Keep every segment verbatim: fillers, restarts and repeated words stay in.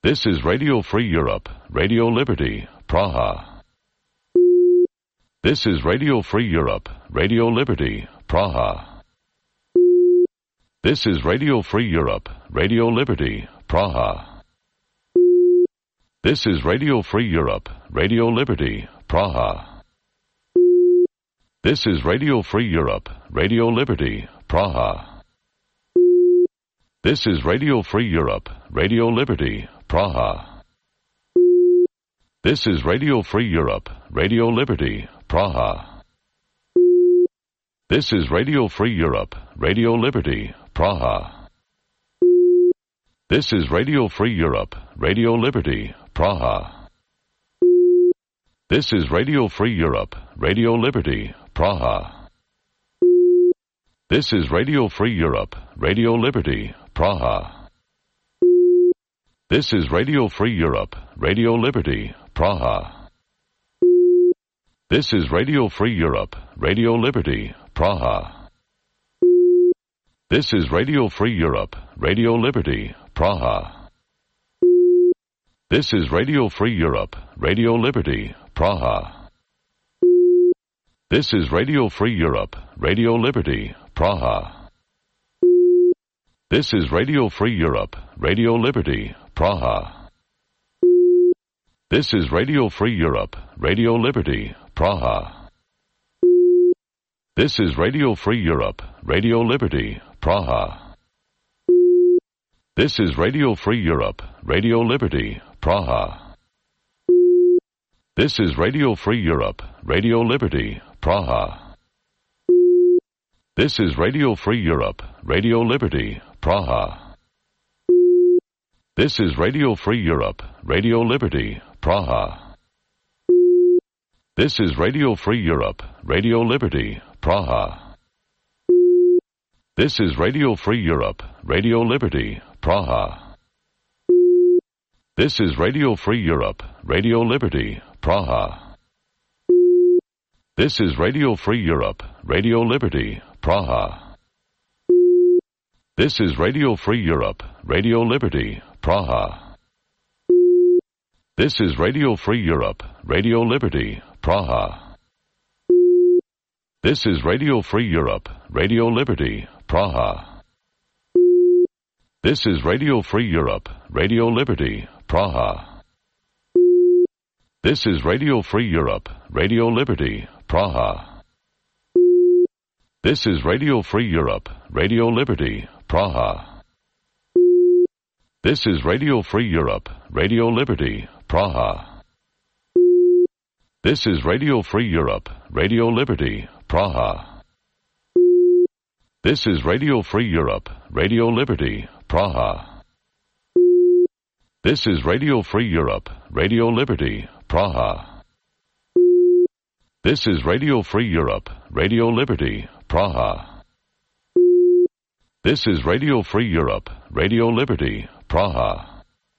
This is Radio Free Europe, Radio Liberty, Praha. This is Radio Free Europe, Radio Liberty, Praha. This is Radio Free Europe, Radio Liberty, Praha. This is Radio Free Europe, Radio Liberty, Praha. This is Radio Free Europe, Radio Liberty, Praha. This is Radio Free Europe, Radio Liberty, Praha. This is Radio Free Europe, Radio Liberty, Praha. This is Radio Free Europe, Radio Liberty, Praha. This is Radio Free Europe, Radio Liberty, Praha. This is Radio Free Europe, Radio Liberty, Praha. This is Radio Free Europe, Radio Liberty, Praha. This is Radio Free Europe, Radio Liberty, Praha. This is Radio Free Europe, Radio Liberty, Praha. This is Radio Free Europe, Radio Liberty, Praha. This is Radio Free Europe, Radio Liberty, Praha. This is Radio Free Europe, Radio Liberty, Praha. This is Radio Free Europe, Radio Liberty, Praha. This is Radio Free Europe, Radio Liberty, Praha. This is Radio Free Europe, Radio Liberty, Praha. This is Radio Free Europe, Radio Liberty, Praha. This is Radio Free Europe, Radio Liberty, Praha. This is Radio Free Europe, Radio Liberty, Praha. This is Radio Free Europe, Radio Liberty, Praha. This is Radio Free Europe, Radio Liberty, Praha. This is Radio Free Europe, Radio Liberty, Praha. This is Radio Free Europe, Radio Liberty, Praha. This is Radio Free Europe, Radio Liberty, Praha. This is Radio Free Europe, Radio Liberty, Praha. This is Radio Free Europe, Radio Liberty, Praha. This is Radio Free Europe, Radio Liberty, Praha. This is Radio Free Europe, Radio Liberty, Praha. This is Radio Free Europe, Radio Liberty, Praha. This is Radio Free Europe, Radio Liberty, Praha. This is Radio Free Europe, Radio Liberty, Praha. This is Radio Free Europe, Radio Liberty, Praha. This is Radio Free Europe, Radio Liberty, Praha. This is Radio Free Europe, Radio Liberty, Praha. This is Radio Free Europe, Radio Liberty, Praha. This is Radio Free Europe, Radio Liberty, Praha.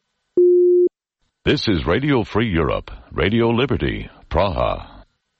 This is Radio Free Europe, Radio Liberty, Praha.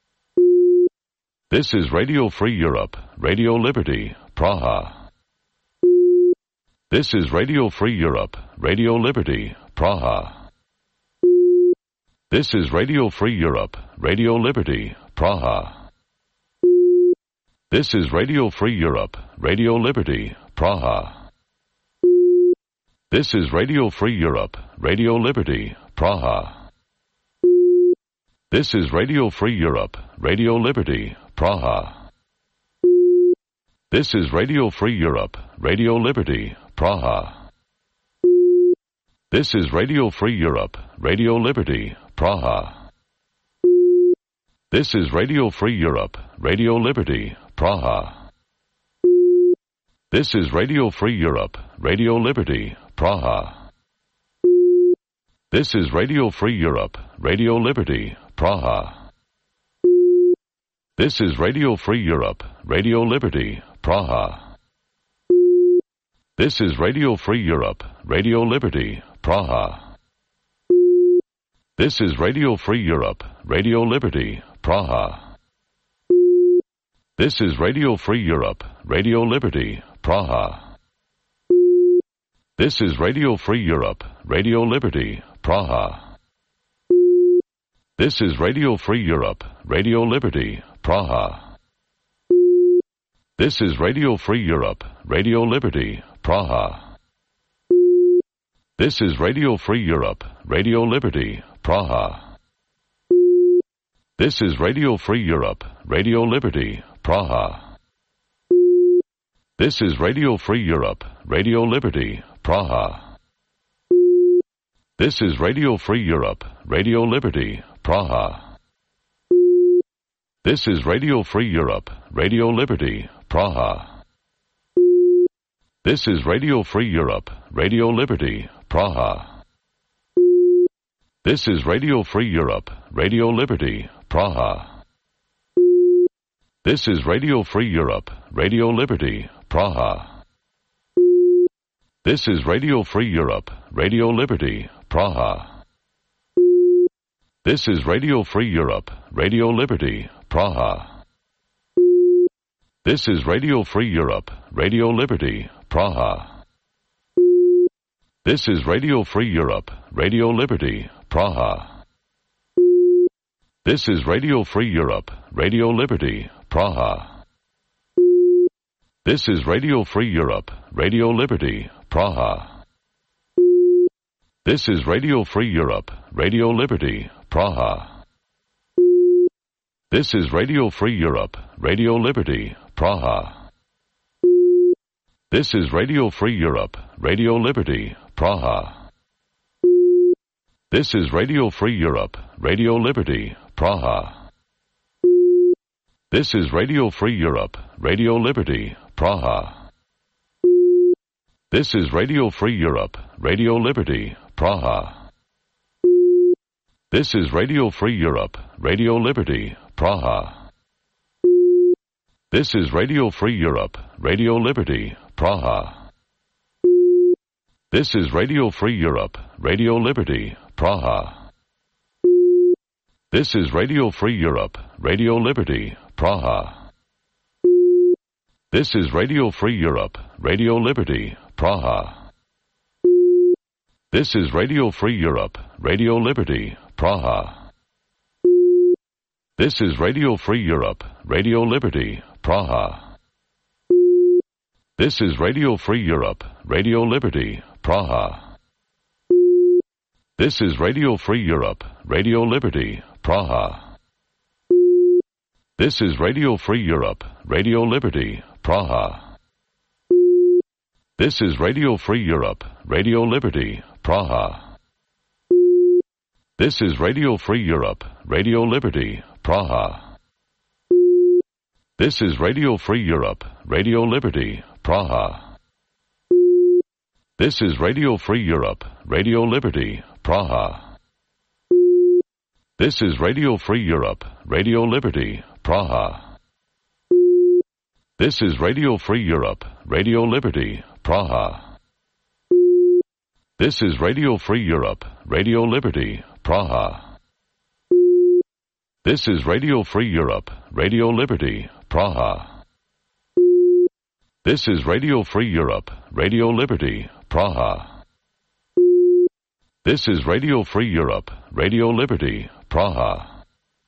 This is Radio Free Europe, Radio Liberty, Praha. This is Radio Free Europe, Radio Liberty, Praha. This is Radio Free Europe, Radio Liberty, Praha. This is Radio Free Europe, Radio Liberty, Praha. This is Radio Free Europe, Radio Liberty, Praha. This is Radio Free Europe, Radio Liberty, Praha. This is Radio Free Europe, Radio Liberty, Praha. This is Radio Free Europe, Radio Liberty, Praha. This is Radio Free Europe, Radio Liberty, Praha. This is Radio Free Europe, Radio Liberty, Praha. This is Radio Free Europe, Radio Liberty, Praha. This is Radio Free Europe, Radio Liberty, Praha. This is Radio Free Europe, Radio Liberty, Praha. This is Radio Free Europe, Radio Liberty, Praha. This is Radio Free Europe, Radio Liberty, Praha. This is Radio Free Europe, Radio Liberty, Praha. This is Radio Free Europe, Radio Liberty, Praha. This is Radio Free Europe, Radio Liberty, Praha. This is Radio Free Europe, Radio Liberty, Praha. This is Radio Free Europe, Radio Liberty, Praha. This is Radio Free Europe, Radio Liberty, Praha. This is Radio Free Europe, Radio Liberty, Praha. This is Radio Free Europe, Radio Liberty, Praha. This is Radio Free Europe, Radio Liberty, Praha. This is Radio Free Europe, Radio Liberty, Praha. This is Radio Free Europe, Radio Liberty, Praha. This is Radio Free Europe, Radio Liberty, Praha. This is Radio Free Europe, Radio Liberty, Praha. This is Radio Free Europe, Radio Liberty, Praha. This is Radio Free Europe, Radio Liberty, Praha. This is Radio Free Europe, Radio Liberty, Praha. This is Radio Free Europe, Radio Liberty, Praha. This is Radio Free Europe, Radio Liberty, Praha. This is Radio Free Europe, Radio Liberty, Praha. This is Radio Free Europe, Radio Liberty, Praha. This is Radio Free Europe, Radio Liberty, Praha. This is Radio Free Europe, Radio Liberty, Praha. This is Radio Free Europe, Radio Liberty, Praha. This is Radio Free Europe, Radio Liberty, Praha. This is Radio Free Europe, Radio Liberty, Praha. This is Radio Free Europe, Radio Liberty, Praha. This is Radio Free Europe, Radio Liberty, Praha. This is Radio Free Europe, Radio Liberty, Praha. This is Radio Free Europe, Radio Liberty, Praha. This is Radio Free Europe, Radio Liberty, Praha. This is Radio Free Europe, Radio Liberty, Praha. This is Radio Free Europe, Radio Liberty, Praha. This is Radio Free Europe, Radio Liberty, Praha. This is Radio Free Europe, Radio Liberty, Praha. This is Radio Free Europe, Radio Liberty, Praha. This is Radio Free Europe, Radio Liberty, Praha. This is Radio Free Europe, Radio Liberty, Praha. This is Radio Free Europe, Radio Liberty, Praha. This is Radio Free Europe, Radio Liberty, Praha. This is Radio Free Europe, Radio Liberty, Praha. This is Radio Free Europe, Radio Liberty, Praha. This is Radio Free Europe, Radio Liberty, Praha. This is Radio Free Europe, Radio Liberty, Praha.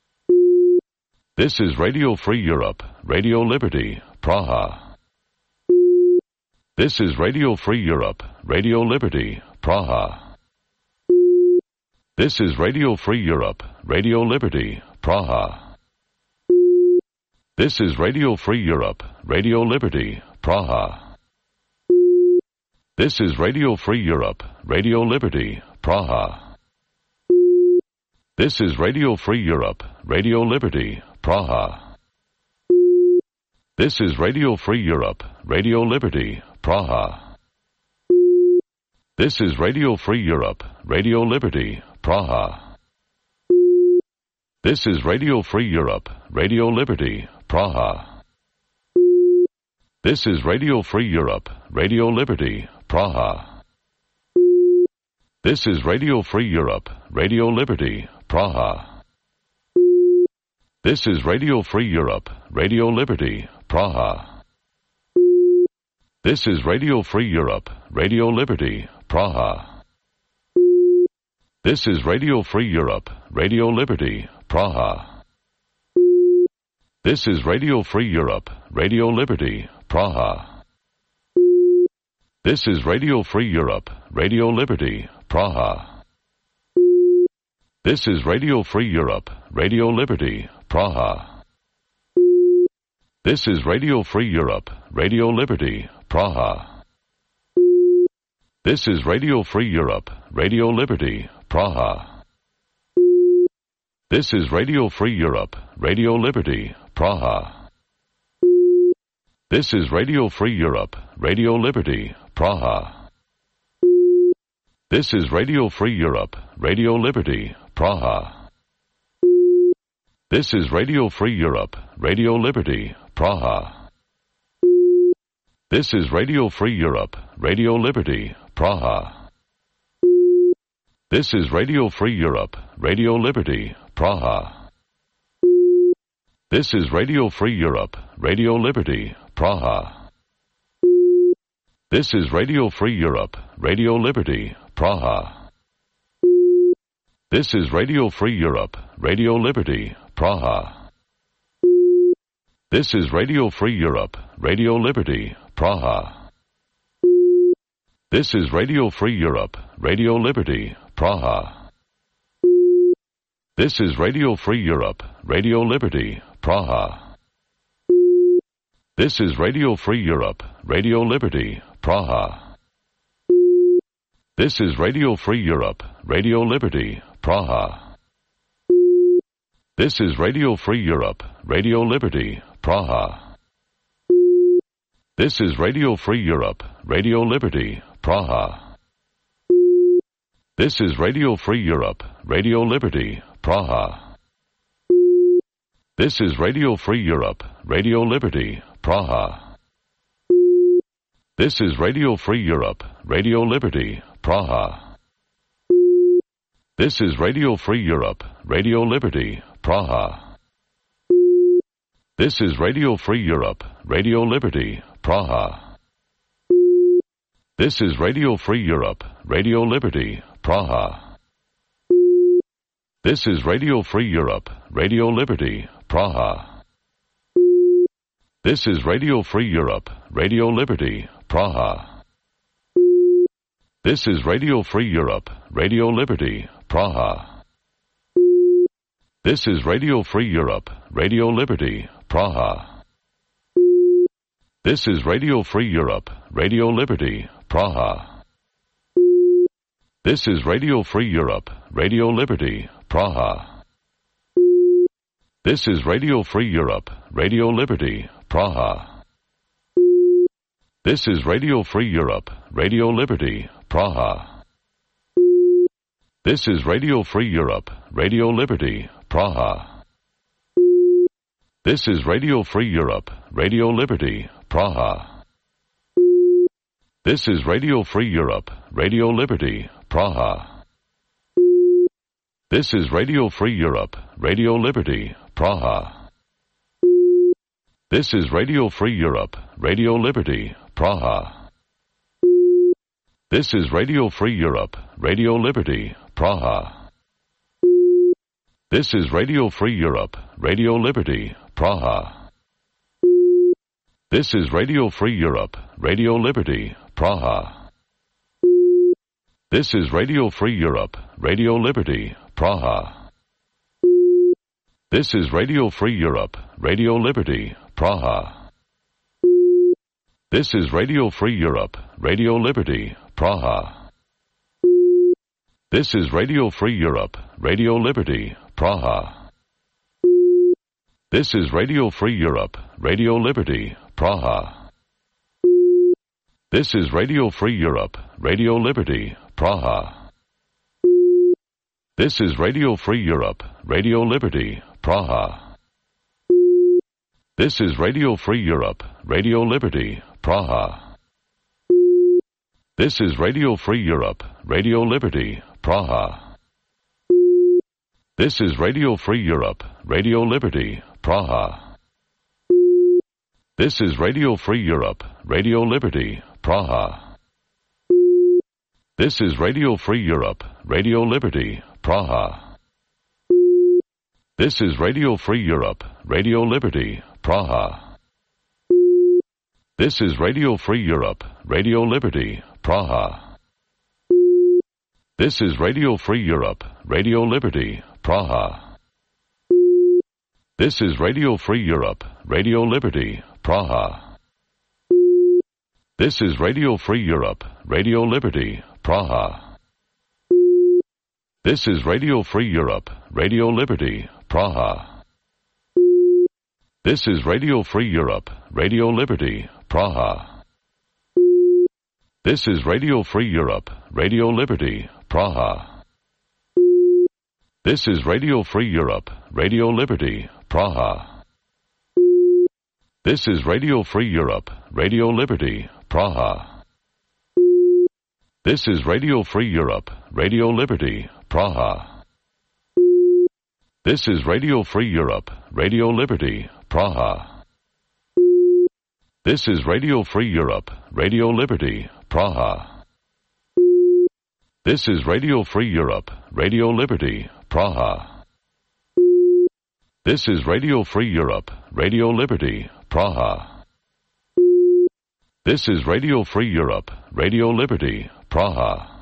This is Radio Free Europe, Radio Liberty, Praha. This is Radio Free Europe, Radio Liberty, Praha. This is Radio Free Europe, Radio Liberty, Praha. This is Radio Free Europe, Radio Liberty, Praha. This is Radio Free Europe, Radio Liberty, Praha. This is Radio Free Europe, Radio Liberty, Praha. This is Radio Free Europe, Radio Liberty, Praha. This is Radio Free Europe, Radio Liberty, Praha. This is Radio Free Europe, Radio Liberty, Praha. This is Radio Free Europe, Radio Liberty, Praha. This is Radio Free Europe, Radio Liberty, Praha. This is Radio Free Europe, Radio Liberty, Praha. This is Radio Free Europe, Radio Liberty, Praha. This is Radio Free Europe, Radio Liberty, Praha. This is Radio Free Europe, Radio Liberty, Praha. This is Radio Free Europe, Radio Liberty, Praha. This is Radio Free Europe, Radio Liberty, Praha. This is Radio Free Europe, Radio Liberty, Praha. This is Radio Free Europe, Radio Liberty, Praha. This is Radio Free Europe, Radio Liberty, Praha. This is Radio Free Europe, Radio Liberty, Praha. This is Radio Free Europe, Radio Liberty, Praha. This is Radio Free Europe, Radio Liberty, Praha. This is Radio Free Europe, Radio Liberty, Praha. This is Radio Free Europe, Radio Liberty, Praha. This is Radio Free Europe, Radio Liberty, Praha. This is Radio Free Europe, Radio Liberty, Praha. This is Radio Free Europe, Radio Liberty, Praha. This is Radio Free Europe, Radio Liberty, Praha. This is Radio Free Europe, Radio Liberty, Praha. This is Radio Free Europe, Radio Liberty, Praha. This is Radio Free Europe, Radio Liberty, Praha. This is Radio Free Europe, Radio Liberty, Praha. This is Radio Free Europe, Radio Liberty, Praha. This is Radio Free Europe, Radio Liberty, Praha. This is Radio Free Europe, Radio Liberty, Praha. This is Radio Free Europe, Radio Liberty, Praha. This is Radio Free Europe, Radio Liberty, Praha. This is Radio Free Europe, Radio Liberty, Praha. This is Radio Free Europe, Radio Liberty, Praha. This is Radio Free Europe, Radio Liberty, Praha. This is Radio Free Europe, Radio Liberty, Praha. This is Radio Free Europe, Radio Liberty, Praha. This is Radio Free Europe, Radio Liberty, Praha. This is Radio Free Europe, Radio Liberty, Praha. This is Radio Free Europe, Radio Liberty, Praha. This is Radio Free Europe, Radio Liberty, Praha. This is Radio Free Europe, Radio Liberty, Praha. This is Radio Free Europe, Radio Liberty, Praha. This is Radio Free Europe, Radio Liberty, Praha. This is Radio Free Europe, Radio Liberty, Praha. This is Radio Free Europe, Radio Liberty, Praha. This is Radio Free Europe, Radio Liberty, Praha. This is Radio Free Europe, Radio Liberty, Praha. This is Radio Free Europe, Radio Liberty, Praha. This is Radio Free Europe, Radio Liberty, Praha. This is Radio Free Europe, Radio Liberty, Praha. This is Radio Free Europe, Radio Liberty, Praha. This is Radio Free Europe, Radio Liberty, Praha. This is Radio Free Europe, Radio Liberty, Praha. This is Radio Free Europe, Radio Liberty, Praha. This is Radio Free Europe, Radio Liberty, Praha. This is Radio Free Europe, Radio Liberty, Praha. This is Radio Free Europe, Radio Liberty, Praha. This is Radio Free Europe, Radio Liberty, Praha. This is Radio Free Europe, Radio Liberty, Praha. This is Radio Free Europe, Radio Liberty, Praha. This is Radio Free Europe, Radio Liberty, Praha. This is Radio Free Europe, Radio Liberty, Praha. This is Radio Free Europe, Radio Liberty, Praha. This is Radio Free Europe, Radio Liberty, Praha. This is Radio Free Europe, Radio Liberty, Praha. This is Radio Free Europe, Radio Liberty, Praha. This is Radio Free Europe, Radio Liberty, Praha. This is Radio Free Europe, Radio Liberty, Praha. This is Radio Free Europe, Radio Liberty, Praha. This is Radio Free Europe, Radio Liberty, Praha. This is Radio Free Europe, Radio Liberty, Praha. This is Radio Free Europe, Radio Liberty, Praha. This is Radio Free Europe, Radio Liberty, Praha. This is Radio Free Europe, Radio Liberty, Praha. This is Radio Free Europe, Radio Liberty, Praha. This is Radio Free Europe, Radio Liberty, Praha. This is Radio Free Europe, Radio Liberty, Praha. This is Radio Free Europe, Radio Liberty, Praha.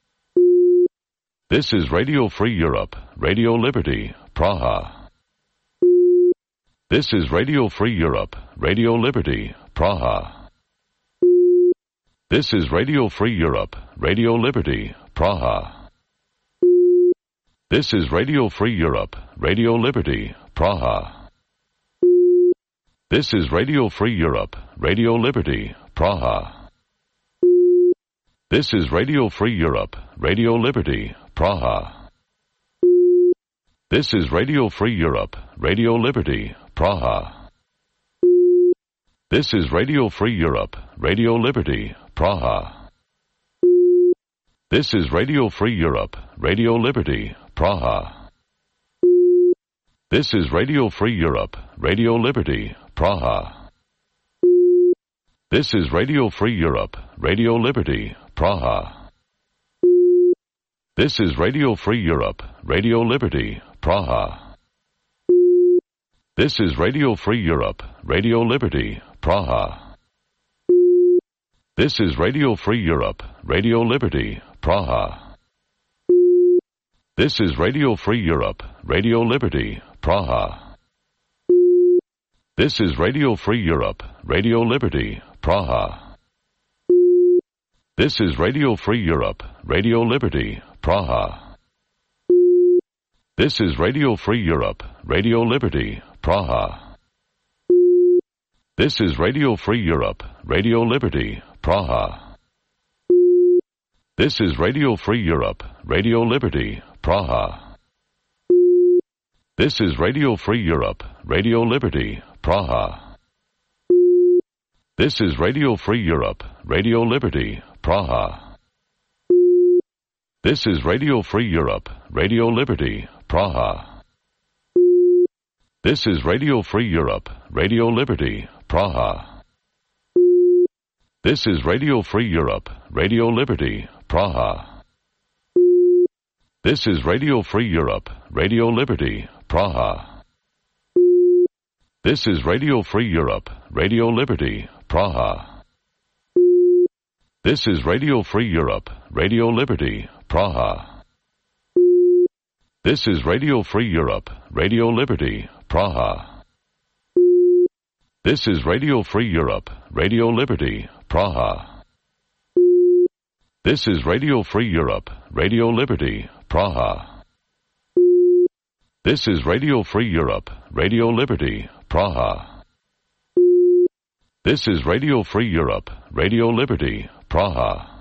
This is Radio Free Europe, Radio Liberty, Praha. This is Radio Free Europe, Radio Liberty, Praha. This is Radio Free Europe, Radio Liberty, Praha. This is Radio Free Europe, Radio Liberty, Praha. This is Radio Free Europe, Radio Liberty, Praha. This is Radio Free Europe, Radio Liberty, Praha. This is Radio Free Europe, Radio Liberty, Praha. This is Radio Free Europe, Radio Liberty, Praha. This is Radio Free Europe, Radio Liberty, Praha. This is Radio Free Europe, Radio Liberty, Praha. This is Radio Free Europe, Radio Liberty, Praha. This is Radio Free Europe, Radio Liberty, Praha. This is Radio Free Europe, Radio Liberty, Praha. This is Radio Free Europe, Radio Liberty, Praha. This is Radio Free Europe, Radio Liberty, Praha. This is Radio Free Europe, Radio Liberty, Praha. This is Radio Free Europe, Radio Liberty, Praha. This is Radio Free Europe, Radio Liberty, Praha. This is Radio Free Europe, Radio Liberty, Praha. This is Radio Free Europe, Radio Liberty, Praha. This is Radio Free Europe, Radio Liberty, Praha. This is Radio Free Europe, Radio Liberty, Praha. This is Radio Free Europe, Radio Liberty, Praha. This is Radio Free Europe, Radio Liberty, Praha. This is Radio Free Europe, Radio Liberty, Praha. This is Radio Free Europe, Radio Liberty, Praha. This is Radio Free Europe, Radio Liberty, Praha. This is Radio Free Europe, Radio Liberty, Praha. This is Radio Free Europe, Radio Liberty, Praha. This is Radio Free Europe, Radio Liberty, Praha. This is Radio Free Europe, Radio Liberty, Praha. This is Radio Free Europe, Radio Liberty, Praha. This is Radio Free Europe, Radio Liberty, Praha.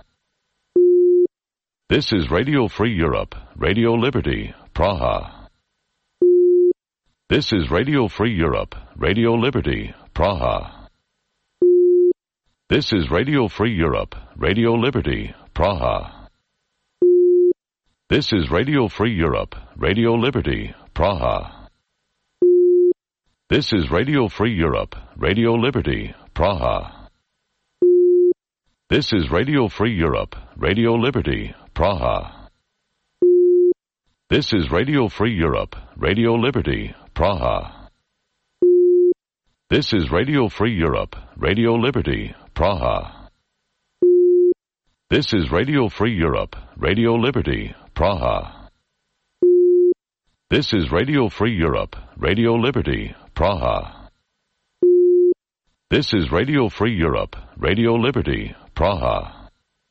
This is Radio Free Europe, Radio Liberty, Praha. This is Radio Free Europe, Radio Liberty, Praha. This is Radio Free Europe, Radio Liberty, Praha. This is Radio Free Europe, Radio Liberty, Praha. This is Radio Free Europe, Radio Liberty, Praha. This is Radio Free Europe, Radio Liberty, Praha. This is Radio Free Europe, Radio Liberty, Praha. This is Radio Free Europe, Radio Liberty, Praha. This is Radio Free Europe, Radio Liberty, Praha. This is Radio Free Europe, Radio Liberty, Praha. This is Radio Free Europe, Radio Liberty, Praha.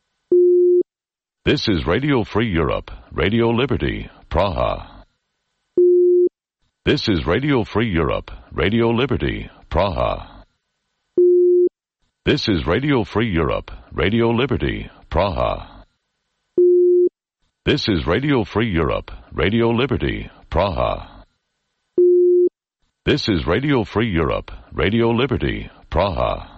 This is Radio Free Europe, Radio Liberty, Praha. This is Radio Free Europe, Radio Liberty, Praha. This is Radio Free Europe, Radio Liberty, Praha. This is Radio Free Europe, Radio Liberty, Praha. This is Radio Free Europe, Radio Liberty, Praha.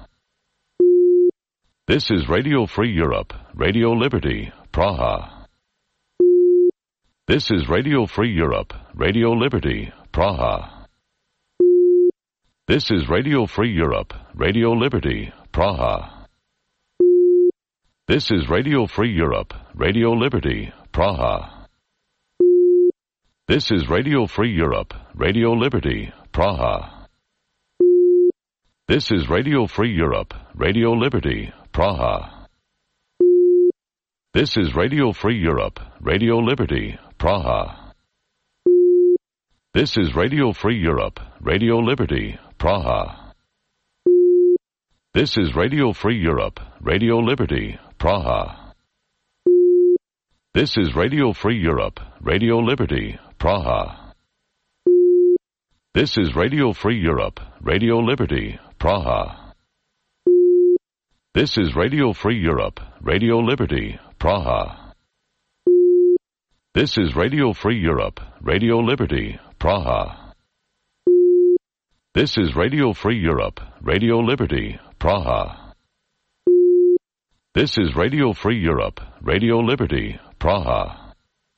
This is Radio Free Europe, Radio Liberty, Praha. This is Radio Free Europe, Radio Liberty, Praha. This is Radio Free Europe, Radio Liberty, Praha. This is Radio Free Europe, Radio Liberty, Praha. This is Radio Free Europe, Radio Liberty, Praha. This is Radio Free Europe, Radio Liberty, Praha. This is Radio Free Europe, Radio Liberty, Praha. This is Radio Free Europe, Radio Liberty, Praha. This is Radio Free Europe, Radio Liberty, Praha. This is Radio Free Europe, Radio Liberty, Praha. This is Radio Free Europe, Radio Liberty, Praha. This is Radio Free Europe, Radio Liberty, Praha. This is Radio Free Europe, Radio Liberty, Praha. This is Radio Free Europe, Radio Liberty, Praha. This is Radio Free Europe, Radio Liberty, Praha.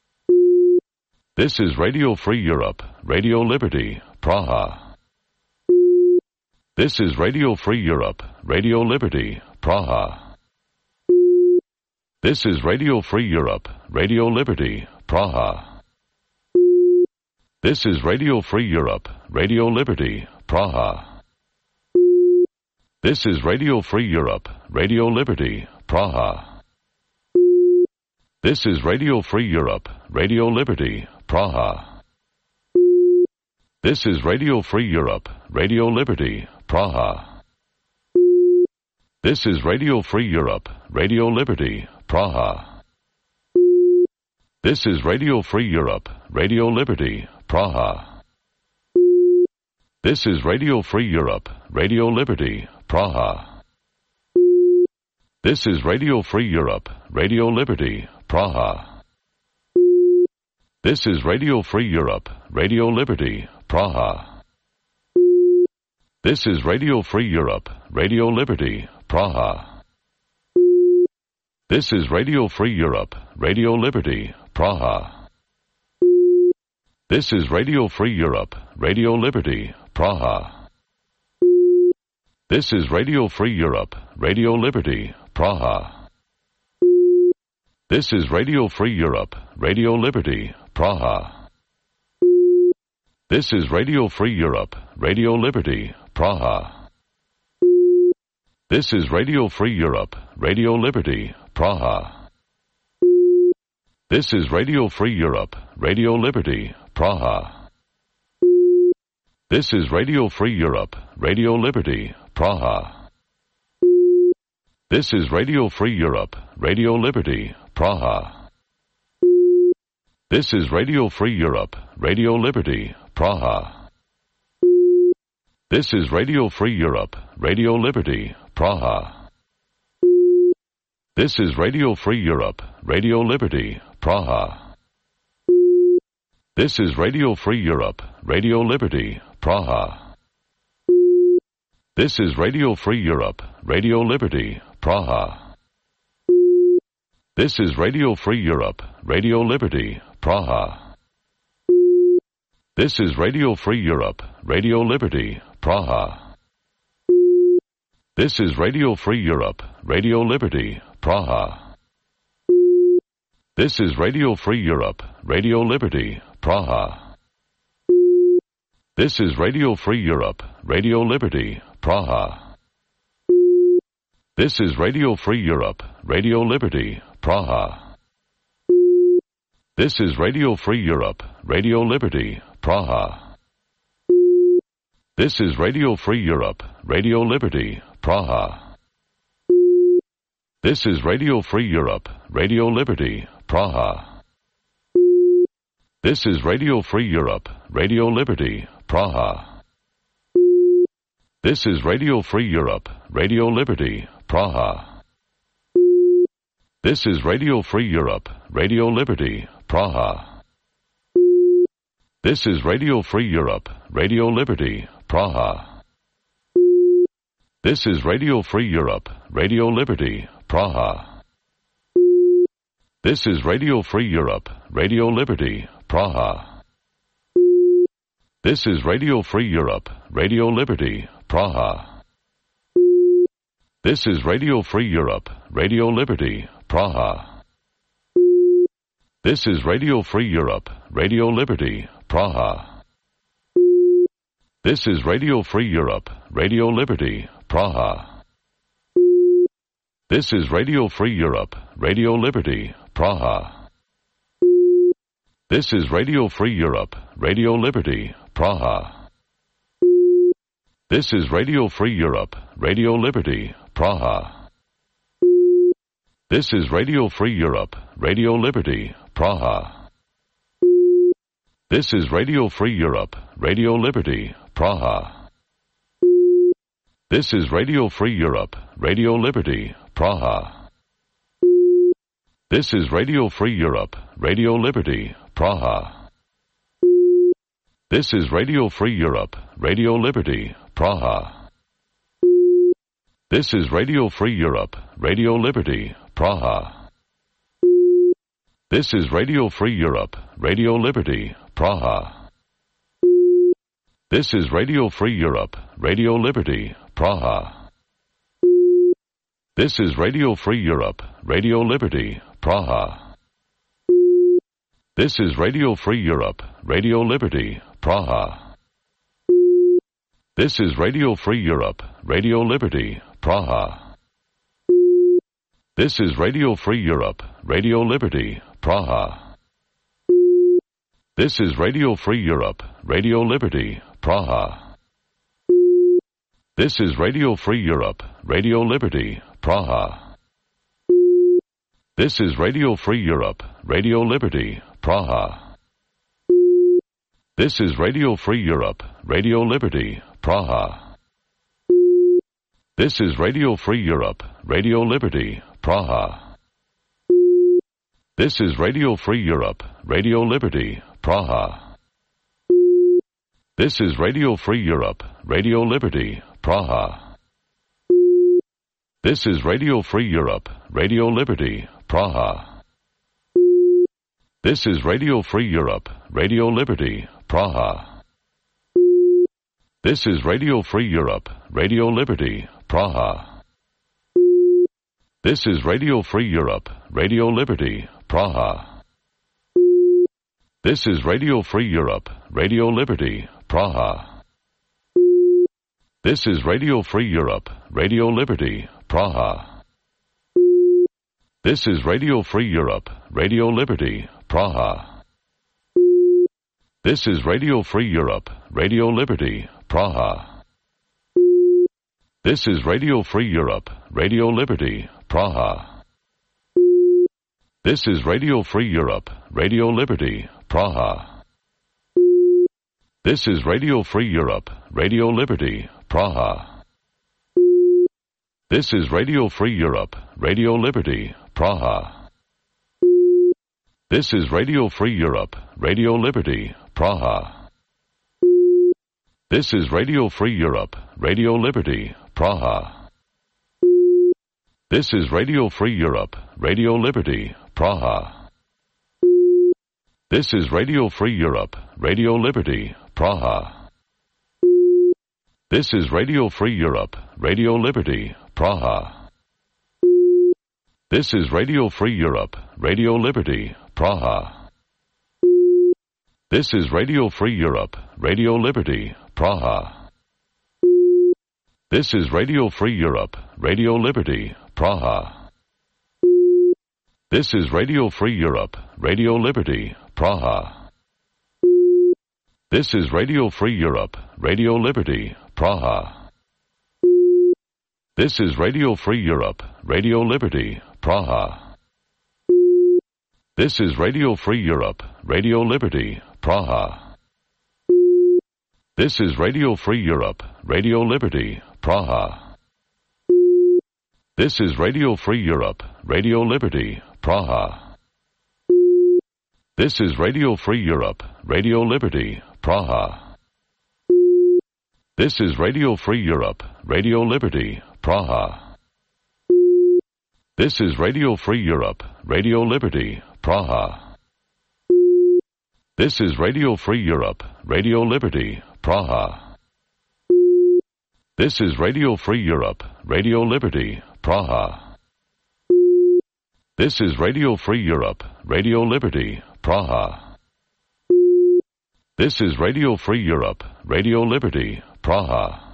This is Radio Free Europe, Radio Liberty, Praha. This is Radio Free Europe, Radio Liberty, Praha. This is Radio Free Europe, Radio Liberty, Praha. This is Radio Free Europe, Radio Liberty, Praha. This is Radio Free Europe, Radio Liberty, Praha. This is Radio Free Europe, Radio Liberty, Praha. This is Radio Free Europe, Radio Liberty, Praha. This is Radio Free Europe, Radio Liberty, Praha. This is Radio Free Europe, Radio Liberty, Praha. This is Radio Free Europe, Radio Liberty, Praha. This is Radio Free Europe, Radio Liberty, Praha. This is Radio Free Europe, Radio Liberty, Praha. This is Radio Free Europe, Radio Liberty, Praha. This is Radio Free Europe, Radio Liberty, Praha. This is Radio Free Europe, Radio Liberty, Praha. This is Radio Free Europe, Radio Liberty, Praha. This is Radio Free Europe, Radio Liberty, Praha. This is Radio Free Europe, Radio Liberty, Praha. This is Radio Free Europe, Radio Liberty, Praha. This is Radio Free Europe, Radio Liberty, Praha. This is Radio Free Europe, Radio Liberty, Praha. This is Radio Free Europe, Radio Liberty, Praha. This is Radio Free Europe, Radio Liberty, Praha. This is Radio Free Europe, Radio Liberty, Praha. This is Radio Free Europe, Radio Liberty, Praha. This is Radio Free Europe, Radio Liberty, Praha. This is Radio Free Europe, Radio Liberty, Praha. This is Radio Free Europe, Radio Liberty, Praha. This is Radio Free Europe, Radio Liberty, Praha. This is Radio Free Europe, Radio Liberty, Praha. This is Radio Free Europe, Radio Liberty, Praha. This is Radio Free Europe, Radio Liberty, Praha. This is Radio Free Europe, Radio Liberty, Praha. This is Radio Free Europe, Radio Liberty, Praha. This is Radio Free Europe, Radio Liberty, Praha. This is Radio Free Europe, Radio Liberty, Praha. This is Radio Free Europe, Radio Liberty, Praha. This is Radio Free Europe, Radio Liberty, Praha. This is Radio Free Europe, Radio Liberty, Praha. This is Radio Free Europe, Radio Liberty, Praha. This is Radio Free Europe, Radio Liberty, Praha. This is Radio Free Europe, Radio Liberty, Praha. This is Radio Free Europe, Radio Liberty, Praha. This is Radio Free Europe, Radio Liberty, Praha. This is Radio Free Europe, Radio Liberty, Praha. This is Radio Free Europe, Radio Liberty, Praha. This is Radio Free Europe, Radio Liberty, Praha. This is Radio Free Europe, Radio Liberty, Praha. This is Radio Free Europe, Radio Liberty, Praha. This is Radio Free Europe, Radio Liberty, Praha. This is Radio Free Europe, Radio Liberty, Praha. This is Radio Free Europe, Radio Liberty, Praha. This is Radio Free Europe, Radio Liberty, Praha. This is Radio Free Europe, Radio Liberty, Praha. This is Radio Free Europe, Radio Liberty, Praha. This is Radio Free Europe, Radio Liberty, Praha. This is Radio Free Europe, Radio Liberty, Praha. This is Radio Free Europe, Radio Liberty, Praha. This is Radio Free Europe, Radio Liberty, Praha. This is Radio Free Europe, Radio Liberty, Praha. This is Radio Free Europe, Radio Liberty, Praha. This is Radio Free Europe, Radio Liberty, Praha. This is Radio Free Europe, Radio Liberty, Praha. This is Radio Free Europe, Radio Liberty, Praha. This is Radio Free Europe, Radio Liberty, Praha. This is Radio Free Europe, Radio Liberty, Praha. This is Radio Free Europe, Radio Liberty, Praha. This is Radio Free Europe, Radio Liberty, Praha. This is Radio Free Europe, Radio Liberty, Praha. This is Radio Free Europe, Radio Liberty, Praha. This is Radio Free Europe, Radio Liberty, Praha. This is Radio Free Europe, Radio Liberty, Praha. This is Radio Free Europe, Radio Liberty, Praha. This is Radio Free Europe, Radio Liberty, Praha. This is Radio Free Europe, Radio Liberty, Praha. This is Radio Free Europe, Radio Liberty, Praha. This is Radio Free Europe, Radio Liberty, Praha. This is Radio Free Europe, Radio Liberty, Praha. This is Radio Free Europe, Radio Liberty, Praha. This is Radio Free Europe, Radio Liberty, Praha. This is Radio Free Europe, Radio Liberty, Praha. This is Radio Free Europe, Radio Liberty, Praha. This is Radio Free Europe, Radio Liberty, Praha. This is Radio Free Europe, Radio Liberty, Praha. This is Radio Free Europe, Radio Liberty, Praha. This is Radio Free Europe, Radio Liberty, Praha. This is Radio Free Europe, Radio Liberty, Praha. This is Radio Free Europe, Radio Liberty, Praha. This is Radio Free Europe, Radio Liberty, Praha. This is Radio Free Europe, Radio Liberty, Praha. This is Radio Free Europe, Radio Liberty, Praha. This is Radio Free Europe, Radio Liberty, Praha. This is Radio Free Europe, Radio Liberty, Praha. This is Radio Free Europe, Radio Liberty, Praha. This is Radio Free Europe, Radio Liberty, Praha. This is Radio Free Europe, Radio Liberty, Praha. This is Radio Free Europe, Radio Liberty, Praha. This is Radio Free Europe, Radio Liberty, Praha. This is Radio Free Europe, Radio Liberty, Praha. This is Radio Free Europe, Radio Liberty, Praha. This is Radio Free Europe, Radio Liberty, Praha.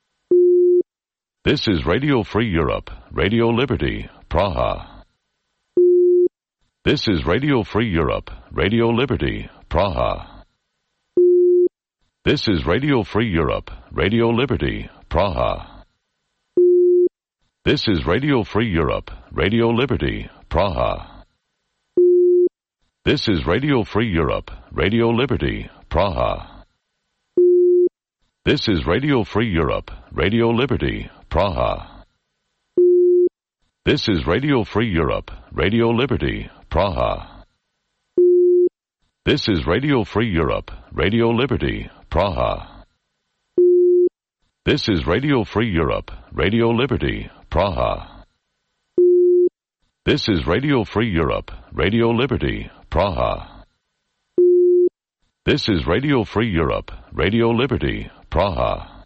This is Radio Free Europe, Radio Liberty, Praha. This is Radio Free Europe, Radio Liberty, Praha. This is Radio Free Europe, Radio Liberty, Praha. This is Radio Free Europe, Radio Liberty, Praha. This is Radio Free Europe, Radio Liberty, Praha. This is Radio Free Europe, Radio Liberty, Praha. This is Radio Free Europe, Radio Liberty, Praha. This is Radio Free Europe, Radio Liberty, Praha. This is Radio Free Europe, Radio Liberty, Praha. This is Radio Free Europe, Radio Liberty, Praha. This is Radio Free Europe, Radio Liberty, Praha.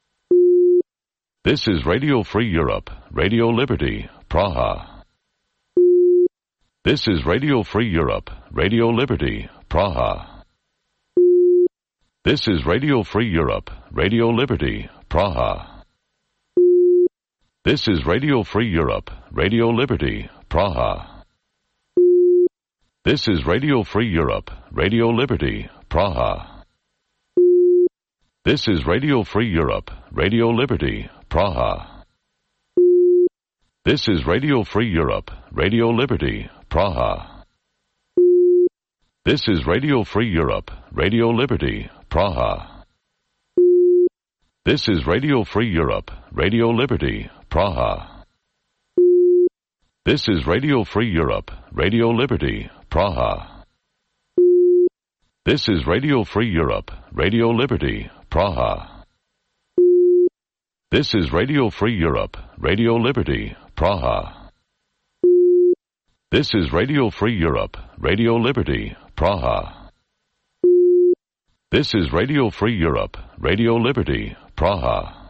This is Radio Free Europe, Radio Liberty, Praha. This is Radio Free Europe, Radio Liberty, Praha. This is Radio Free Europe, Radio Liberty, Praha. This is Radio Free Europe, Radio Liberty, Praha. This is Radio Free Europe, Radio Liberty, Praha. This is Radio Free Europe, Radio Liberty, Praha. This is Radio Free Europe, Radio Liberty, Praha. This is Radio Free Europe, Radio Liberty, Praha. This is Radio Free Europe, Radio Liberty, Praha. This is Radio Free Europe, Radio Liberty, Praha. This is Radio Free Europe, Radio Liberty, Praha. This is Radio Free Europe, Radio Liberty, Praha. This is Radio Free Europe, Radio Liberty, Praha. This is Radio Free Europe, Radio Liberty, Praha.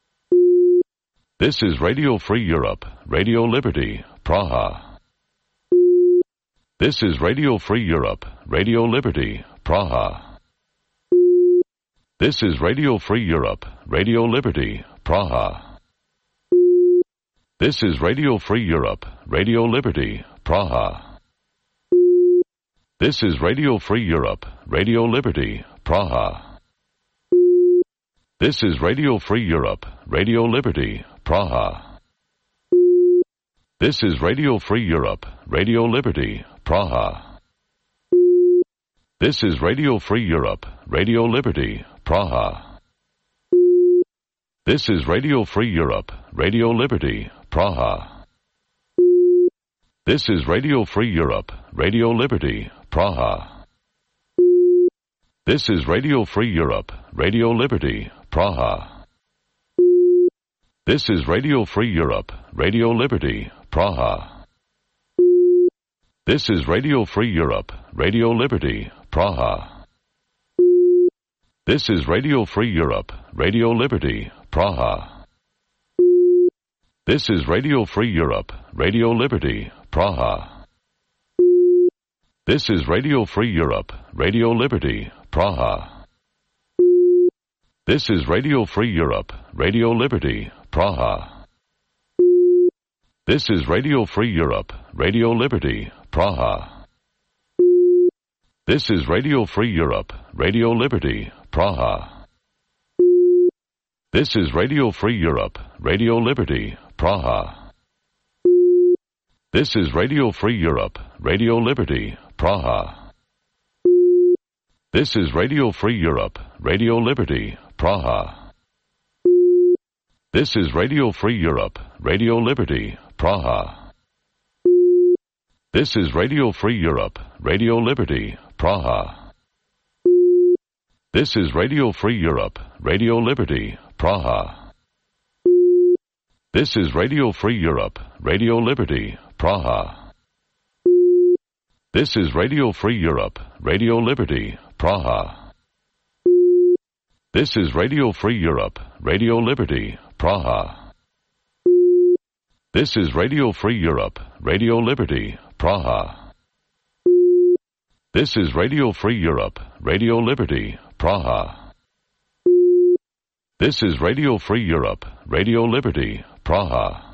This is Radio Free Europe, Radio Liberty, Praha. This is Radio Free Europe, Radio Liberty, Praha. This is Radio Free Europe, Radio Liberty, Praha. This is Radio Free Europe, Radio Liberty, Praha. This is Radio Free Europe, Radio Liberty, Praha. This is Radio Free Europe, Radio Liberty, Praha. This is Radio Free Europe, Radio Liberty, Praha. This is Radio Free Europe, Radio Liberty, Praha. This is Radio Free Europe, Radio Liberty, Praha. This is Radio Free Europe, Radio Liberty, Praha. This is Radio Free Europe, Radio Liberty, Praha. This is Radio Free Europe, Radio Liberty, Praha. This is Radio Free Europe, Radio Liberty, Praha. This is Radio Free Europe, Radio Liberty, Praha. This is Radio Free Europe, Radio Liberty, Praha. This is Radio Free Europe, Radio Liberty, Praha. This is Radio Free Europe, Radio Liberty, Praha. This is Radio Free Europe, Radio Liberty, Praha. This is Radio Free Europe, Radio Liberty, Praha. This is Radio Free Europe, Radio Liberty, Praha. This is Radio Free Europe, Radio Liberty, Praha. This is Radio Free Europe, Radio Liberty, Praha. This is Radio Free Europe, Radio Liberty, Praha. This is Radio Free Europe, Radio Liberty, Praha. This is Radio Free Europe, Radio Liberty, Praha. This is Radio Free Europe, Radio Liberty, Praha. This is Radio Free Europe, Radio Liberty, Praha. This is Radio Free Europe, Radio Liberty, Praha. This is Radio Free Europe, Radio Liberty, Praha. This is Radio Free Europe, Radio Liberty, Praha. This is Radio Free Europe, Radio Liberty, Praha.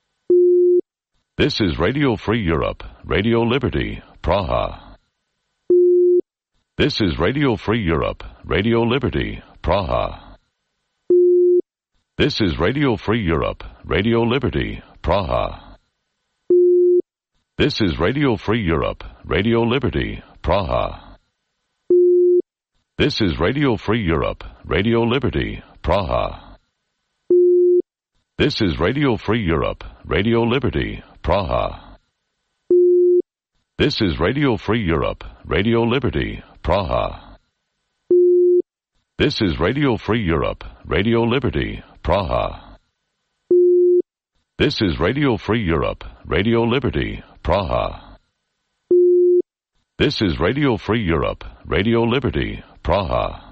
This is Radio Free Europe, Radio Liberty, Praha. This is Radio Free Europe, Radio Liberty, Praha. This is Radio Free Europe, Radio Liberty, Praha. This is Radio Free Europe, Radio Liberty, Praha. This is Radio Free Europe, Radio Liberty, Praha. This is Radio Free Europe, Radio Liberty, Praha. This is Radio Free Europe, Radio Liberty, Praha. This is Radio Free Europe, Radio Liberty, Praha. This is Radio Free Europe, Radio Liberty, Praha. This is Radio Free Europe, Radio Liberty, Praha.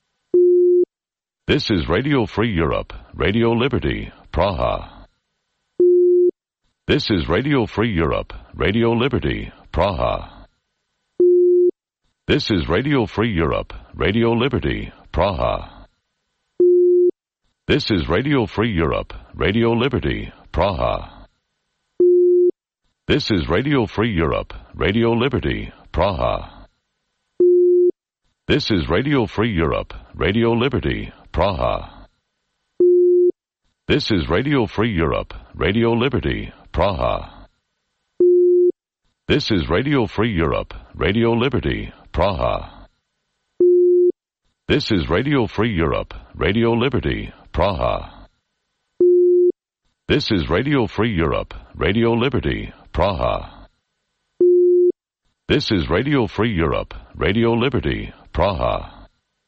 This is Radio Free Europe, Radio Liberty, Praha. This is Radio Free Europe, Radio Liberty, Praha. This is Radio Free Europe, Radio Liberty, Praha. This is Radio Free Europe, Radio Liberty, Praha. This is Radio Free Europe, Radio Liberty, Praha. This is Radio Free Europe, Radio Liberty, Praha. This is Radio Free Europe, Radio Liberty, Praha. This is Radio Free Europe, Radio Liberty, Praha. This is Radio Free Europe, Radio Liberty, Praha. This is Radio Free Europe, Radio Liberty, Praha. This is Radio Free Europe, Radio Liberty, Praha.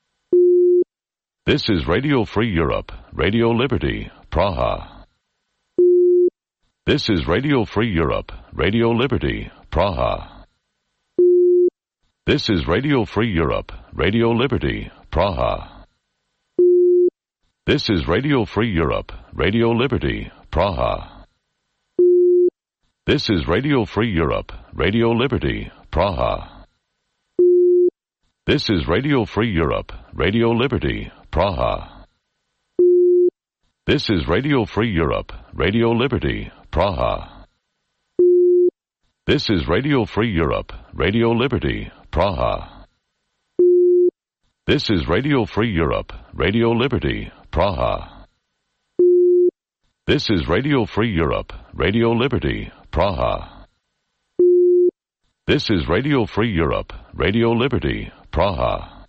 This is Radio Free Europe, Radio Liberty, Praha. This is Radio Free Europe, Radio Liberty, Praha. This is Radio Free Europe, Radio Liberty, Praha. This is Radio Free Europe, Radio Liberty, Praha. This is Radio Free Europe, Radio Liberty, Praha. This is Radio Free Europe, Radio Liberty, Praha. This is Radio Free Europe, Radio Liberty, Praha. This is Radio Free Europe, Radio Liberty, Praha. This is Radio Free Europe, Radio Liberty, Praha. This is Radio Free Europe, Radio Liberty, Praha. This is Radio Free Europe, Radio Liberty, Praha.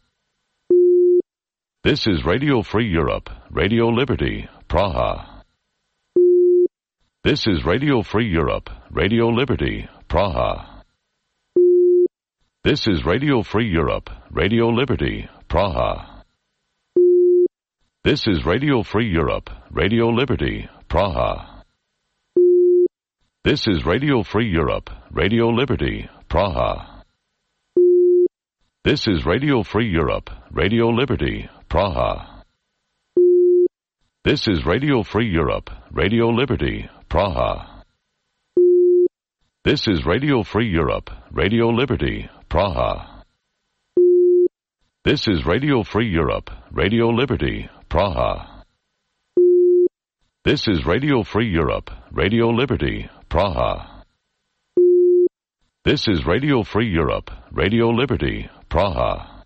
This is Radio Free Europe, Radio Liberty, Praha. This is Radio Free Europe, Radio Liberty, Praha. This is Radio Free Europe, Radio Liberty, Praha. This is Radio Free Europe, Radio Liberty, Praha. This is Radio Free Europe, Radio Liberty, Praha. This is Radio Free Europe, Radio Liberty, Praha. This is Radio Free Europe, Radio Liberty, Praha. This is Radio Free Europe, Radio Liberty, Praha. This is Radio Free Europe, Radio Liberty, Praha. This is Radio Free Europe, Radio Liberty, Praha. This is Radio Free Europe, Radio Liberty, Praha.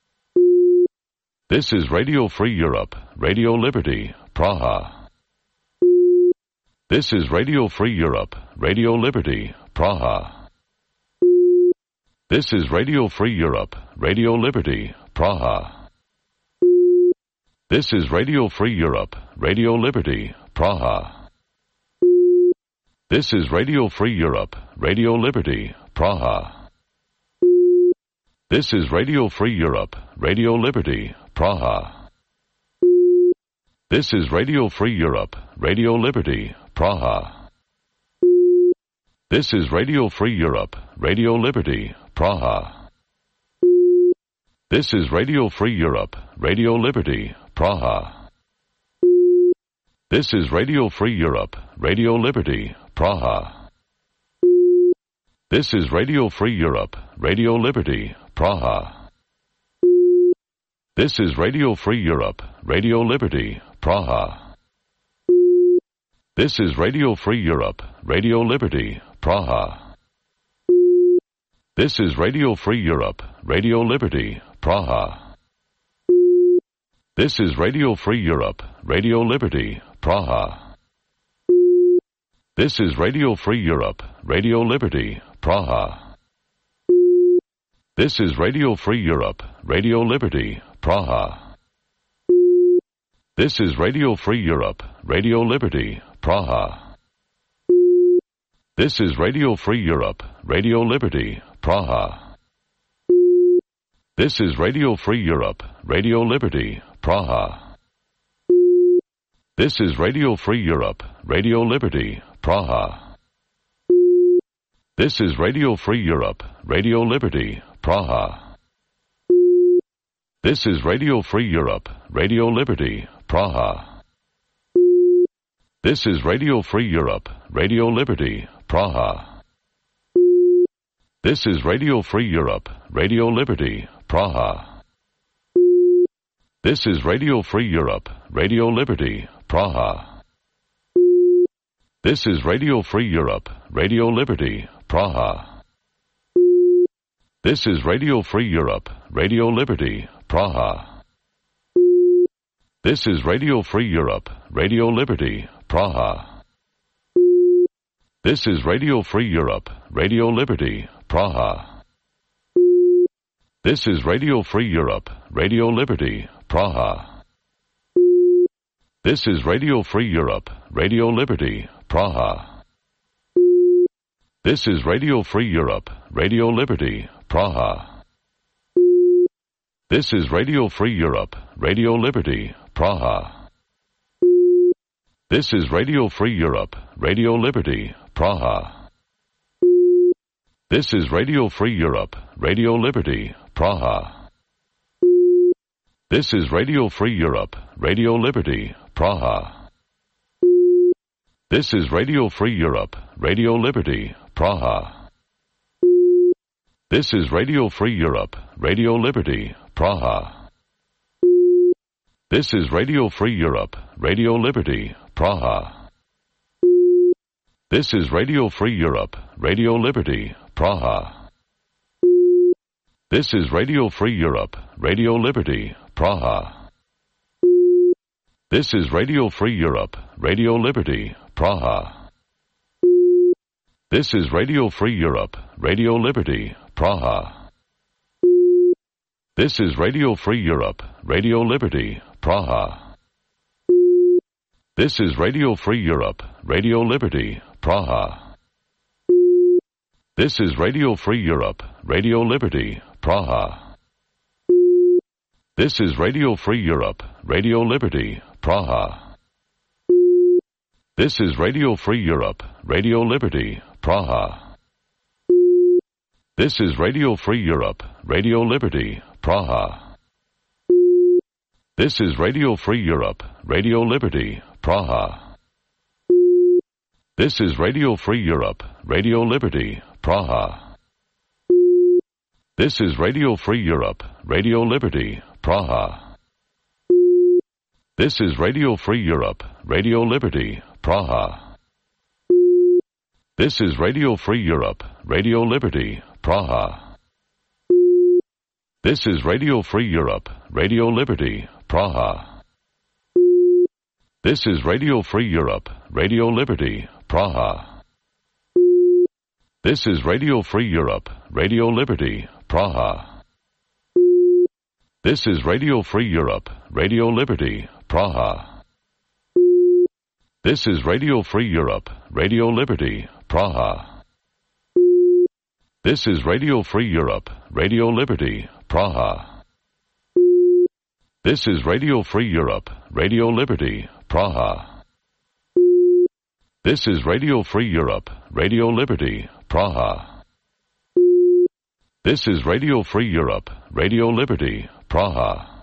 This is Radio Free Europe, Radio Liberty, Praha. This is Radio Free Europe, Radio Liberty, Praha. This is Radio Free Europe, Radio Liberty, Praha. This is Radio Free Europe, Radio Liberty, Praha. This is Radio Free Europe, Radio Liberty, Praha. This is Radio Free Europe, Radio Liberty, Praha. This is Radio Free Europe, Radio Liberty, Praha. This is Radio Free Europe, Radio Liberty, Praha. This is Radio Free Europe, Radio Liberty, Praha. This is Radio Free Europe, Radio Liberty, Praha. This is Radio Free Europe, Radio Liberty, Praha. This is Radio Free Europe, Radio Liberty, Praha. This is Radio Free Europe, Radio Liberty, Praha. This is Radio Free Europe, Radio Liberty, Praha. This is Radio Free Europe, Radio Liberty, Praha. This is Radio Free Europe, Radio Liberty, Praha. This is Radio Free Europe, Radio Liberty, Praha. This is Radio Free Europe, Radio Liberty, Praha. This is Radio Free Europe, Radio Liberty, Praha. This is Radio Free Europe, Radio Liberty, Praha. This is Radio Free Europe, Radio Liberty, Praha. This is Radio Free Europe, Radio Liberty, Praha. This is Radio Free Europe, Radio Liberty, Praha. This is Radio Free Europe, Radio Liberty, Praha. This is Radio Free Europe, Radio Liberty, Praha. This is Radio Free Europe, Radio Liberty, Praha. This is Radio Free Europe, Radio Liberty, Praha. This is Radio Free Europe, Radio Liberty, Praha. This is Radio Free Europe, Radio Liberty, Praha. This is Radio Free Europe, Radio Liberty, Praha. This is Radio Free Europe, Radio Liberty, Praha. This is Radio Free Europe, Radio Liberty, Praha. This is Radio Free Europe, Radio Liberty, Praha. This is Radio Free Europe, Radio Liberty, Praha. This is Radio Free Europe, Radio Liberty, Praha. This is Radio Free Europe, Radio Liberty, Praha. This is Radio Free Europe, Radio Liberty, Praha. This is Radio Free Europe, Radio Liberty, Praha. This is Radio Free Europe, Radio Liberty, Praha. This is Radio Free Europe, Radio Liberty, Praha. This is Radio Free Europe, Radio Liberty, Praha. This is Radio Free Europe, Radio Liberty, Praha. This is Radio Free Europe, Radio Liberty, Praha. This is Radio Free Europe, Radio Liberty, Praha. This is Radio Free Europe, Radio Liberty, Praha. This is Radio Free Europe, Radio Liberty, Praha. This is Radio Free Europe, Radio Liberty, Praha. This is Radio Free Europe, Radio Liberty, Praha. This is Radio Free Europe, Radio Liberty, Praha. This is Radio Free Europe, Radio Liberty, Praha. This is Radio Free Europe, Radio Liberty, Praha. This is Radio Free Europe, Radio Liberty, Praha. This is Radio Free Europe, Radio Liberty, Praha. This is Radio Free Europe, Radio Liberty, Praha. This is Radio Free Europe, Radio Liberty, Praha. This is Radio Free Europe, Radio Liberty, Praha. This is Radio Free Europe, Radio Liberty, Praha. This is Radio Free Europe, Radio Liberty, Praha. This is Radio Free Europe, Radio Liberty, Praha. This is Radio Free Europe, Radio Liberty, Praha. This is Radio Free Europe, Radio Liberty, Praha. This is Radio Free Europe, Radio Liberty, Praha. This is Radio Free Europe, Radio Liberty, Praha. This is Radio Free Europe, Radio Liberty, Praha.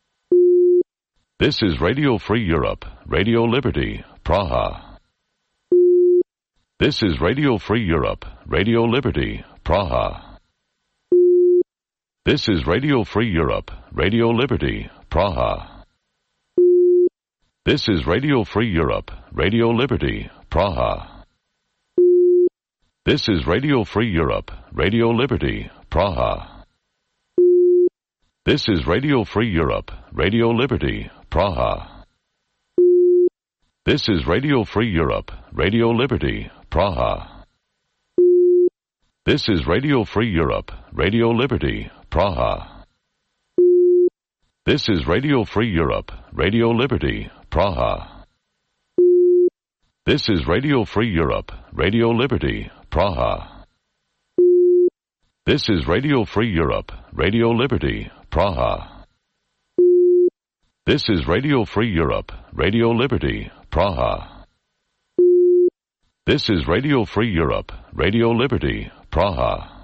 This is Radio Free Europe, Radio Liberty, Praha. This is Radio Free Europe, Radio Liberty, Praha. This is Radio Free Europe, Radio Liberty, Praha. This is Radio Free Europe, Radio Liberty, Praha. This is Radio Free Europe, Radio Liberty, Praha. This is Radio Free Europe, Radio Liberty, Praha. This is Radio Free Europe, Radio Liberty, Praha. This is Radio Free Europe, Radio Liberty, Praha. This is Radio Free Europe, Radio Liberty, Praha. This is Radio Free Europe, Radio Liberty, Praha. This is Radio Free Europe, Radio Liberty, Praha. This is Radio Free Europe, Radio Liberty, Praha. This is Radio Free Europe, Radio Liberty, Praha.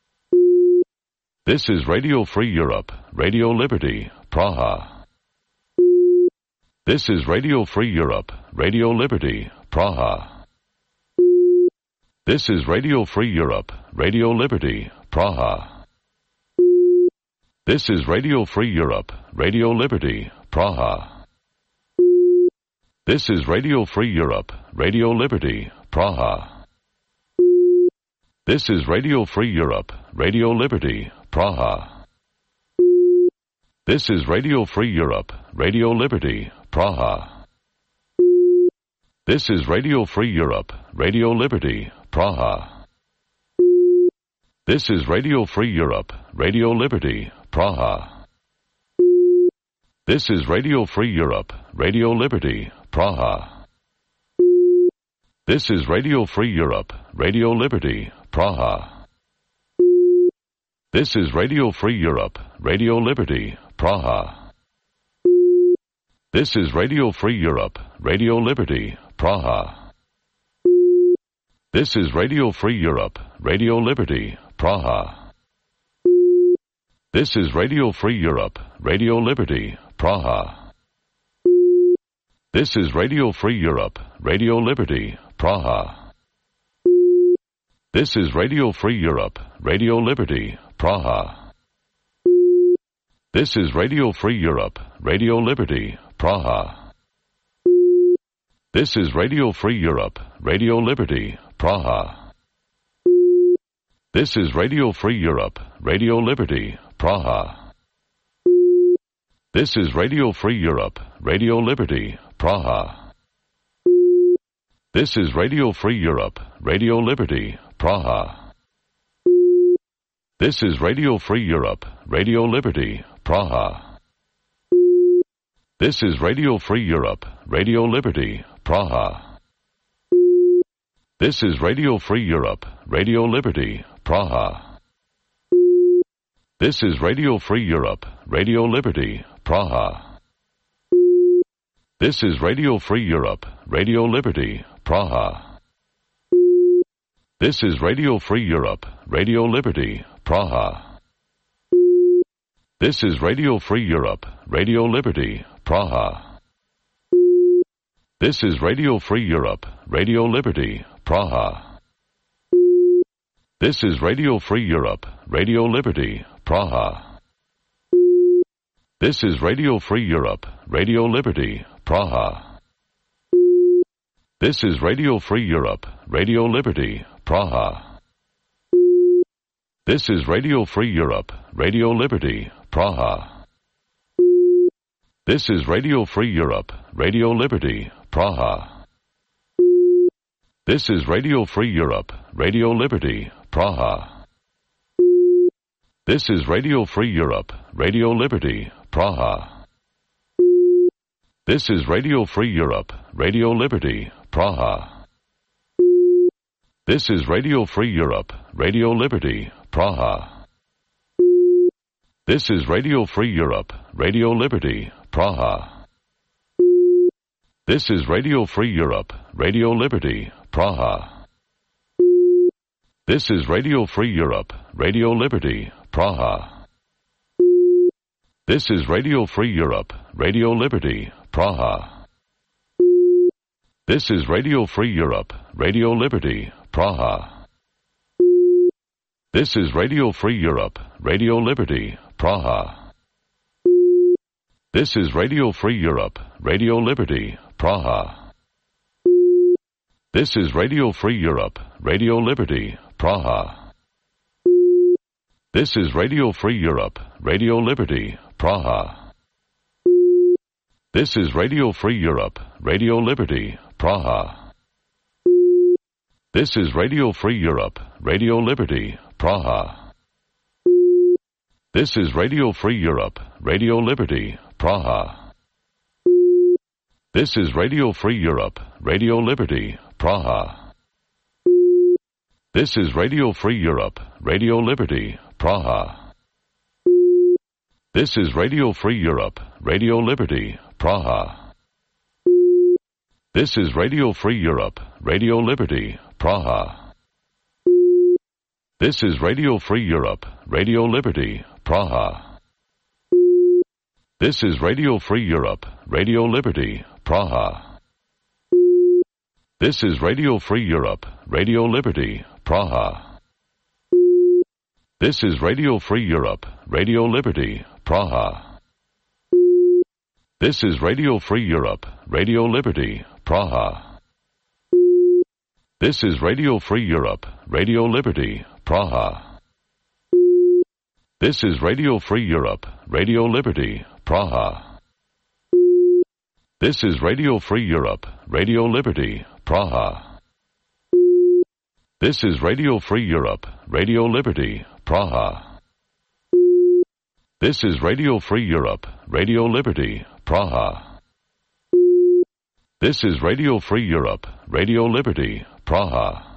This is Radio Free Europe, Radio Liberty, Praha. This is Radio Free Europe, Radio Liberty, Praha. This is Radio Free Europe, Radio Liberty, Praha. This is Radio Free Europe, Radio Liberty, Praha. This is Radio Free Europe, Radio Liberty, Praha. This is Radio Free Europe, Radio Liberty, Praha. This is Radio Free Europe, Radio Liberty, Praha. This is Radio Free Europe, Radio Liberty, Praha. This is Radio Free Europe, Radio Liberty, Praha. This is Radio Free Europe, Radio Liberty, Praha. This is Radio Free Europe, Radio Liberty, Praha. This is Radio Free Europe, Radio Liberty, Praha. This is Radio Free Europe, Radio Liberty, Praha. This is Radio Free Europe, Radio Liberty, Praha. This is Radio Free Europe, Radio Liberty, Praha. This is Radio Free Europe, Radio Liberty, Praha. This is Radio Free Europe, Radio Liberty, Praha. This is Radio Free Europe, Radio Liberty, Praha. This is Radio Free Europe, Radio Liberty, Praha. This is Radio Free Europe, Radio Liberty, Praha. This is Radio Free Europe, Radio Liberty, Praha. This is Radio Free Europe, Radio Liberty, Praha. This is Radio Free Europe, Radio Liberty, Praha. This is Radio Free Europe, Radio Liberty, Praha. This is Radio Free Europe, Radio Liberty, Praha. This is Radio Free Europe, Radio Liberty, Praha. This is Radio Free Europe, Radio Liberty, Praha. This is Radio Free Europe, Radio Liberty, Praha. This is Radio Free Europe, Radio Liberty, Praha. This is Radio Free Europe, Radio Liberty, Praha. This is Radio Free Europe, Radio Liberty, Praha. This is Radio Free Europe, Radio Liberty, Praha. This is Radio Free Europe, Radio Liberty, Praha. This is Radio Free Europe, Radio Liberty, Praha. This is Radio Free Europe, Radio Liberty, Praha. This is Radio Free Europe, Radio Liberty, Praha. This is Radio Free Europe, Radio Liberty, Praha. This is Radio Free Europe, Radio Liberty, Praha. This is Radio Free Europe, Radio Liberty, Praha. This is Radio Free Europe, Radio Liberty, Praha. This is Radio Free Europe, Radio Liberty, Praha. This is Radio Free Europe, Radio Liberty, Praha. This is Radio Free Europe, Radio Liberty, Praha. This is Radio Free Europe, Radio Liberty, Praha. This is Radio Free Europe, Radio Liberty, Praha. This is Radio Free Europe, Radio Liberty, Praha. This is Radio Free Europe, Radio Liberty, Praha. This is Radio Free Europe, Radio Liberty, Praha. This is Radio Free Europe, Radio Liberty, Praha. This is Radio Free Europe, Radio Liberty, Praha. This is Radio Free Europe, Radio Liberty, Praha. This is Radio Free Europe, Radio Liberty, Praha. This is Radio Free Europe, Radio Liberty, Praha. This is Radio Free Europe, Radio Liberty, Praha. This is Radio Free Europe, Radio Liberty, Praha. This is Radio Free Europe, Radio Liberty, Praha. This is Radio Free Europe, Radio Liberty, Praha. This is Radio Free Europe, Radio Liberty, Praha. This is Radio Free Europe, Radio Liberty, Praha. This is Radio Free Europe, Radio Liberty, Praha. This is Radio Free Europe, Radio Liberty, Praha. This is Radio Free Europe, Radio Liberty, Praha. This is Radio Free Europe, Radio Liberty, Praha. This is Radio Free Europe, Radio Liberty, Praha. This is Radio Free Europe, Radio Liberty, Praha. This is Radio Free Europe, Radio Liberty, Praha.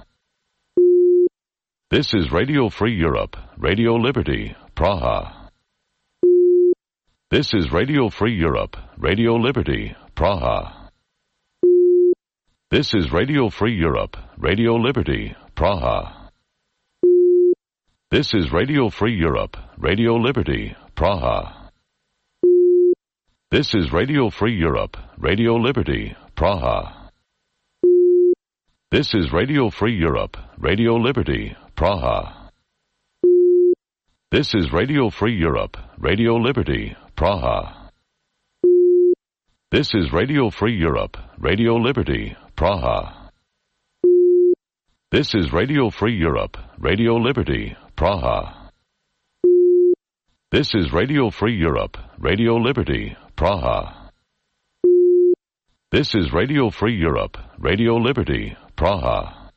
This is Radio Free Europe, Radio Liberty, Praha. This is Radio Free Europe, Radio Liberty, Praha. This is Radio Free Europe, Radio Liberty, Praha. This is Radio Free Europe, Radio Liberty, Praha. This is Radio Free Europe, Radio Liberty, Praha. This is Radio Free Europe, Radio Liberty, Praha. This is Radio Free Europe, Radio Liberty, Praha. This is Radio Free Europe, Radio Liberty, Praha. This is Radio Free Europe, Radio Liberty, Praha. This is Radio Free Europe, Radio Liberty, Praha. This is Radio Free Europe, Radio Liberty, Praha.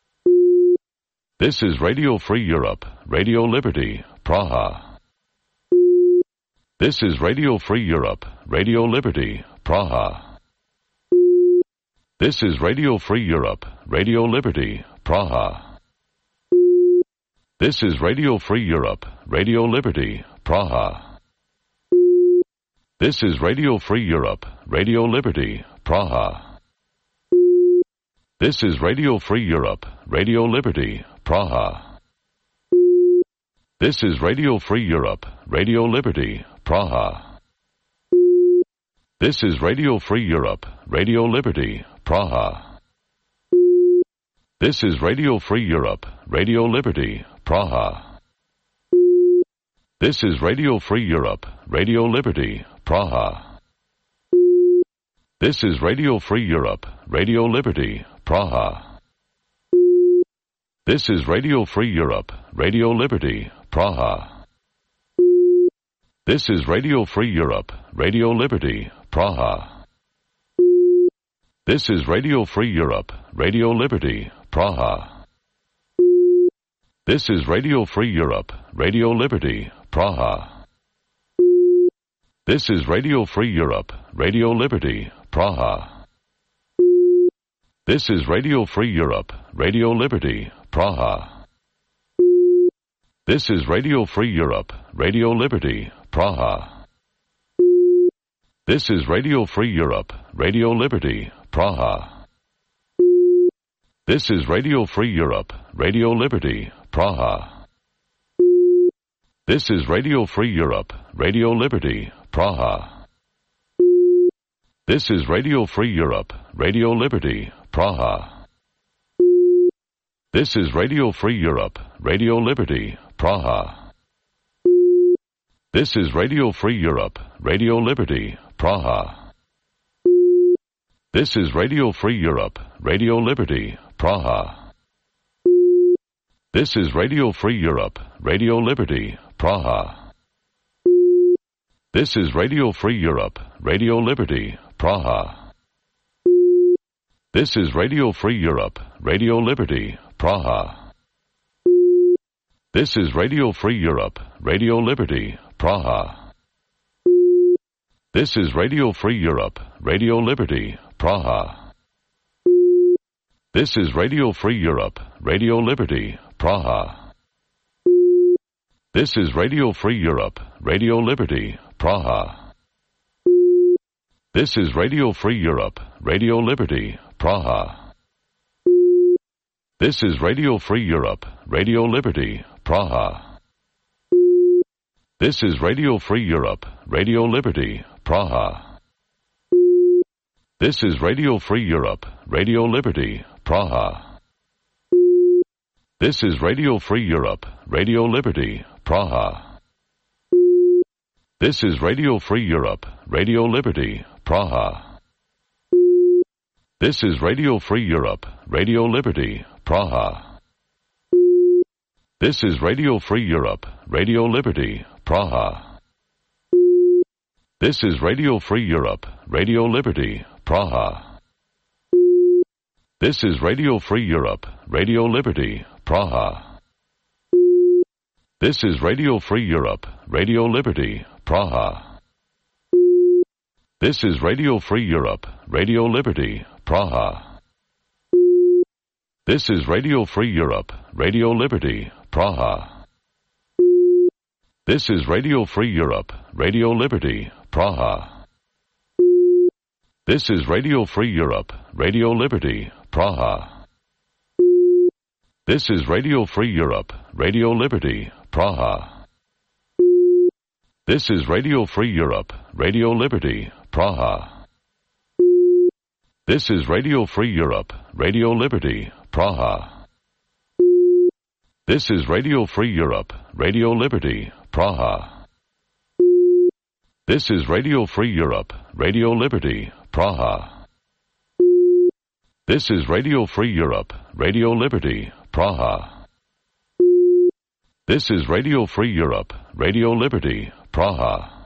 This is Radio Free Europe, Radio Liberty, Praha. This is Radio Free Europe, Radio Liberty, Praha. This is Radio Free Europe, Radio Liberty, Praha. This is Radio Free Europe, Radio Liberty, Praha. This is Radio Free Europe, Radio Liberty, Praha. This is Radio Free Europe, Radio Liberty, Praha. This is Radio Free Europe, Radio Liberty, Praha. This is Radio Free Europe, Radio Liberty, Praha. This is Radio Free Europe, Radio Liberty, Praha. This is Radio Free Europe, Radio Liberty, Praha. This is Radio Free Europe, Radio Liberty, Praha. This is Radio Free Europe, Radio Liberty, Praha. This is Radio Free Europe, Radio Liberty, Praha. This is Radio Free Europe, Radio Liberty, Praha. This is Radio Free Europe, Radio Liberty, Praha. This is Radio Free Europe, Radio Liberty, Praha. This is Radio Free Europe, Radio Liberty, Praha. This is Radio Free Europe, Radio Liberty, Praha. This is Radio Free Europe, Radio Liberty, Praha. This is Radio Free Europe, Radio Liberty, Praha. This is Radio Free Europe, Radio Liberty, Praha. This is Radio Free Europe, Radio Liberty, Praha. This is Radio Free Europe, Radio Liberty, Praha. This is Radio Free Europe, Radio Liberty, Praha. This is Radio Free Europe, Radio Liberty, Praha. This is Radio Free Europe, Radio Liberty, Praha. This is Radio Free Europe, Radio Liberty, Praha. This is Radio Free Europe, Radio Liberty, Praha. This is Radio Free Europe, Radio Liberty, Praha. This is Radio Free Europe, Radio Liberty, Praha. This is Radio Free Europe, Radio Liberty, Praha. This is Radio Free Europe, Radio Liberty, Praha. This is Radio Free Europe, Radio Liberty, Praha. This is Radio Free Europe, Radio Liberty, Praha. This is Radio Free Europe, Radio Liberty, Praha. This is Radio Free Europe, Radio Liberty, Praha. This is Radio Free Europe, Radio Liberty, Praha. This is Radio Free Europe, Radio Liberty, Praha. This is Radio Free Europe, Radio Liberty, Praha. This is Radio Free Europe, Radio Liberty, Praha. This is Radio Free Europe, Radio Liberty, Praha. This is Radio Free Europe, Radio Liberty, Praha. This is Radio Free Europe, Radio Liberty, Praha. This is Radio Free Europe, Radio Liberty, Praha. This is Radio Free Europe, Radio Liberty, Praha. This is Radio Free Europe, Radio Liberty, Praha. This is Radio Free Europe, Radio Liberty, Praha. This is Radio Free Europe, Radio Liberty, Praha. This is Radio Free Europe, Radio Liberty, Praha. This is Radio Free Europe, Radio Liberty, Praha. This is Radio Free Europe, Radio Liberty, Praha. This is Radio Free Europe, Radio Liberty, Praha. This is Radio Free Europe, Radio Liberty, Praha. This is Radio Free Europe, Radio Liberty, Praha.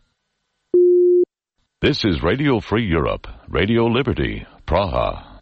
This is Radio Free Europe, Radio Liberty, Praha.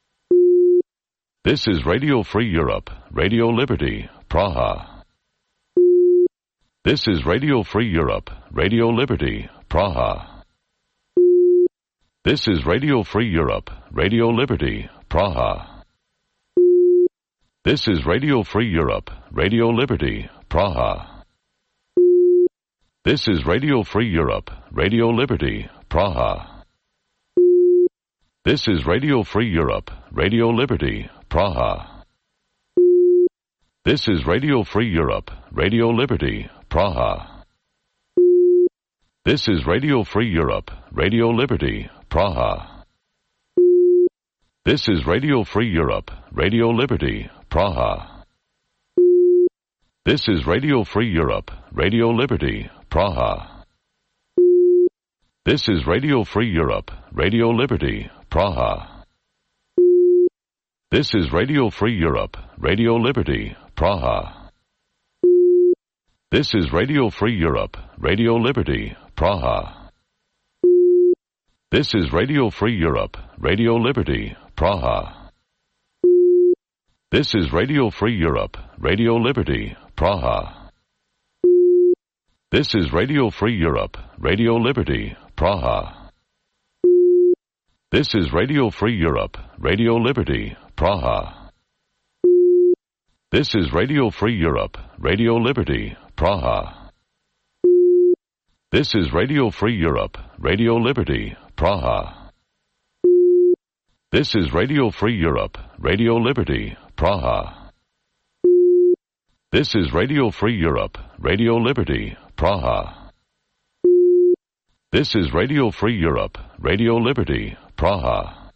This is Radio Free Europe, Radio Liberty, Praha. This is Radio Free Europe, Radio Liberty, Praha. This is Radio Free Europe, Radio Liberty, Praha. This is Radio Free Europe, Radio Liberty, Praha. This is Radio Free Europe, Radio Liberty, Praha. This is Radio Free Europe, Radio Liberty, Praha. This is Radio Free Europe, Radio Liberty, Praha. This is Radio Free Europe, Radio Liberty, Praha. This is Radio Free Europe, Radio Liberty, Praha. This is Radio Free Europe, Radio Liberty, Praha. This is Radio Free Europe, Radio Liberty, Praha. This is Radio Free Europe, Radio Liberty, Praha. This is Radio Free Europe, Radio Liberty, Praha. This is Radio Free Europe, Radio Liberty, Praha. This is Radio Free Europe, Radio Liberty, Praha. This is Radio Free Europe, Radio Liberty, Praha. This is Radio Free Europe, Radio Liberty, Praha. This is Radio Free Europe, Radio Liberty, Praha. This is Radio Free Europe, Radio Liberty, Praha. This is Radio Free Europe, Radio Liberty, Praha. This is Radio Free Europe, Radio Liberty, Praha. This is Radio Free Europe, Radio Liberty, Praha.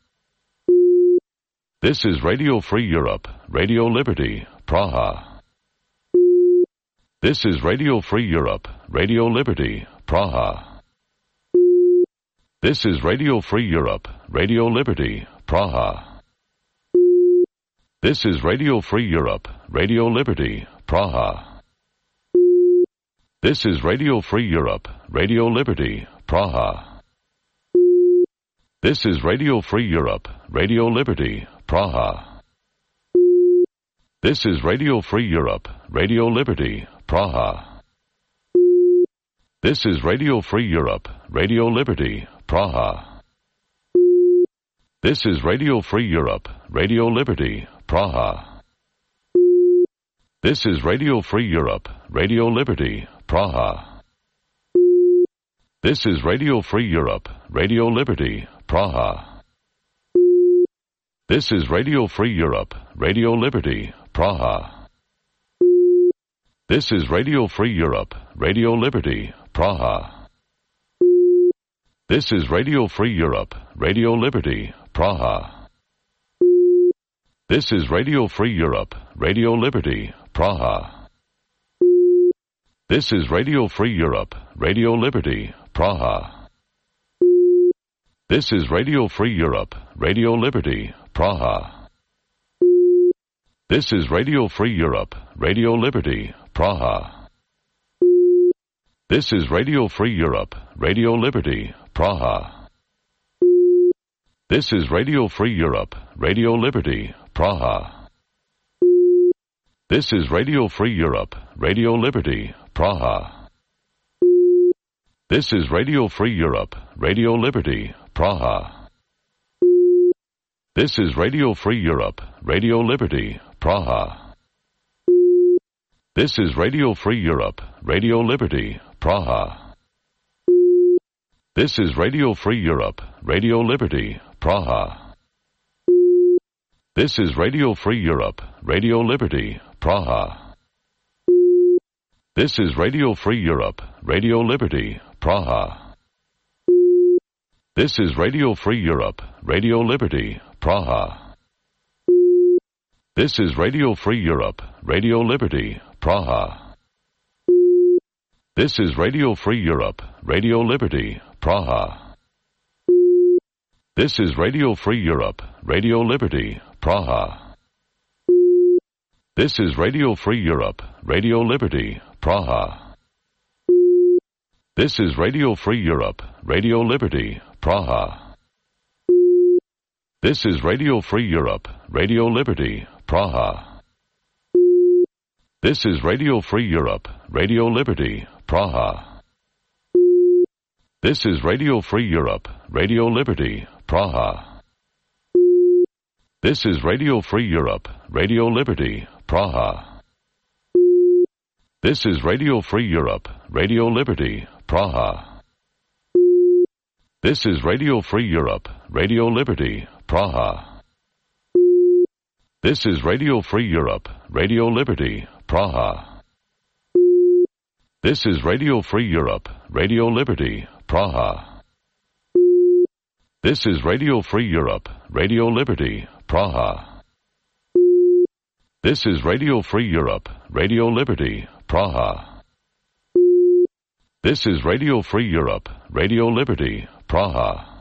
This is Radio Free Europe, Radio Liberty, Praha. This is Radio Free Europe, Radio Liberty, Praha. This is Radio Free Europe, Radio Liberty, Praha. This is Radio Free Europe, Radio Liberty, Praha. This is Radio Free Europe, Radio Liberty, Praha. This is Radio Free Europe, Radio Liberty, Praha. This is Radio Free Europe, Radio Liberty, Praha. This is Radio Free Europe, Radio Liberty, Praha. This is Radio Free Europe, Radio Liberty, Praha. This is Radio Free Europe, Radio Liberty, Praha. This is Radio Free Europe, Radio Liberty, Praha. This is Radio Free Europe, Radio Liberty, Praha. This is Radio Free Europe, Radio Liberty, Praha. This is Radio Free Europe, Radio Liberty, Praha. This is Radio Free Europe, Radio Liberty, Praha. This is Radio Free Europe, Radio Liberty, Praha. This is Radio Free Europe, Radio Liberty, Praha. This is Radio Free Europe, Radio Liberty, Praha. This is Radio Free Europe, Radio Liberty, Praha. This is Radio Free Europe, Radio Liberty, Praha. This is Radio Free Europe, Radio Liberty, Praha. This is Radio Free Europe, Radio Liberty, Praha. This is Radio Free Europe, Radio Liberty, Praha. This is Radio Free Europe, Radio Liberty, Praha. This is Radio Free Europe, Radio Liberty, Praha. This is Radio Free Europe, Radio Liberty, Praha. This is Radio Free Europe, Radio Liberty, Praha. This is Radio Free Europe, Radio Liberty, Praha. This is Radio Free Europe, Radio Liberty, Praha. This is Radio Free Europe, Radio Liberty, Praha. This is Radio Free Europe, Radio Liberty, Praha. This is Radio Free Europe, Radio Liberty, Praha. This is Radio Free Europe, Radio Liberty, Praha. This is Radio Free Europe, Radio Liberty, Praha. This is Radio Free Europe, Radio Liberty, Praha. This is Radio Free Europe, Radio Liberty, Praha. This is Radio Free Europe, Radio Liberty, Praha. This is Radio Free Europe, Radio Liberty, Praha. This is Radio Free Europe, Radio Liberty, Praha. This is Radio Free Europe, Radio Liberty, Praha. This is Radio Free Europe, Radio Liberty, Praha. This is Radio Free Europe, Radio Liberty, Praha. This is Radio Free Europe, Radio Liberty, Praha. This is Radio Free Europe, Radio Liberty, Praha.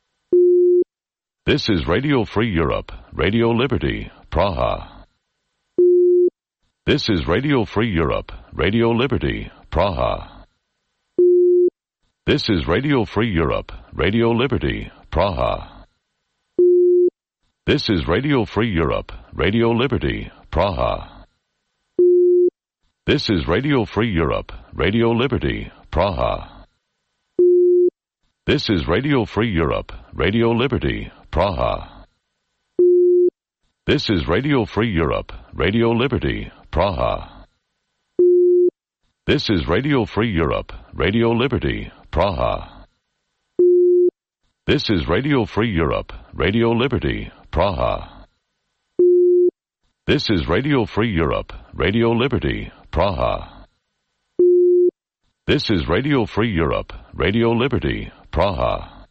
This is Radio Free Europe, Radio Liberty, Praha. This is Radio Free Europe, Radio Liberty, Praha. This is Radio Free Europe, Radio Liberty, Praha. This is Radio Free Europe, Radio Liberty, Praha. This is Radio Free Europe, Radio Liberty, Praha. This is Radio Free Europe, Radio Liberty, Praha. This is Radio Free Europe, Radio Liberty, Praha. This is Radio Free Europe, Radio Liberty, Praha. This is Radio Free Europe, Radio Liberty, Praha. This is Radio Free Europe, Radio Liberty, Praha. This is Radio Free Europe, Radio Liberty, Praha.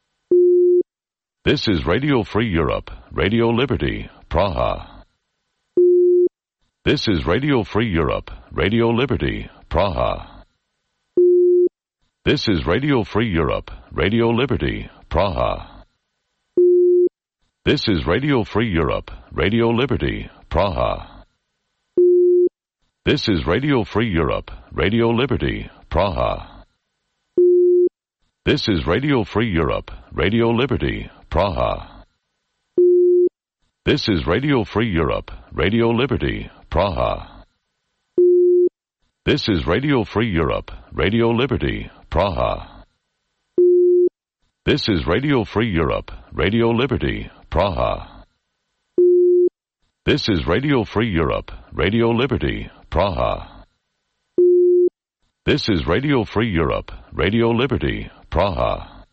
This is Radio Free Europe, Radio Liberty, Praha. This is Radio Free Europe, Radio Liberty, Praha. This is Radio Free Europe, Radio Liberty, Praha. This is Radio Free Europe, Radio Liberty, Praha. This is Radio Free Europe, Radio Liberty, Praha. This is Radio Free Europe, Radio Liberty, Praha. This is Radio Free Europe, Radio Liberty, Praha. This is Radio Free Europe, Radio Liberty, Praha. This is Radio Free Europe, Radio Liberty, Praha. This is Radio Free Europe, Radio Liberty, Praha. This is Radio Free Europe, Radio Liberty, Praha.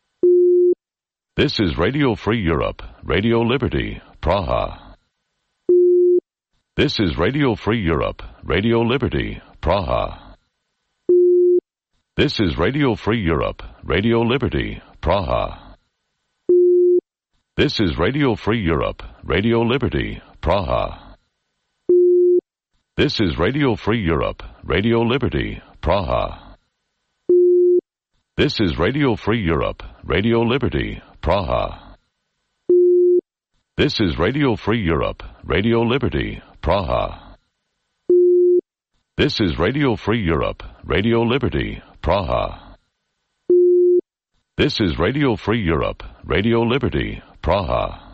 This is Radio Free Europe, Radio Liberty, Praha. This is Radio Free Europe, Radio Liberty, Praha. This is Radio Free Europe, Radio Liberty, Praha. This is Radio Free Europe, Radio Liberty, Praha. This is Radio Free Europe, Radio Liberty, Praha. This is Radio Free Europe, Radio Liberty, Praha. This is Radio Free Europe, Radio Liberty, Praha. This is Radio Free Europe, Radio Liberty, Praha. This is Radio Free Europe, Radio Liberty, Praha.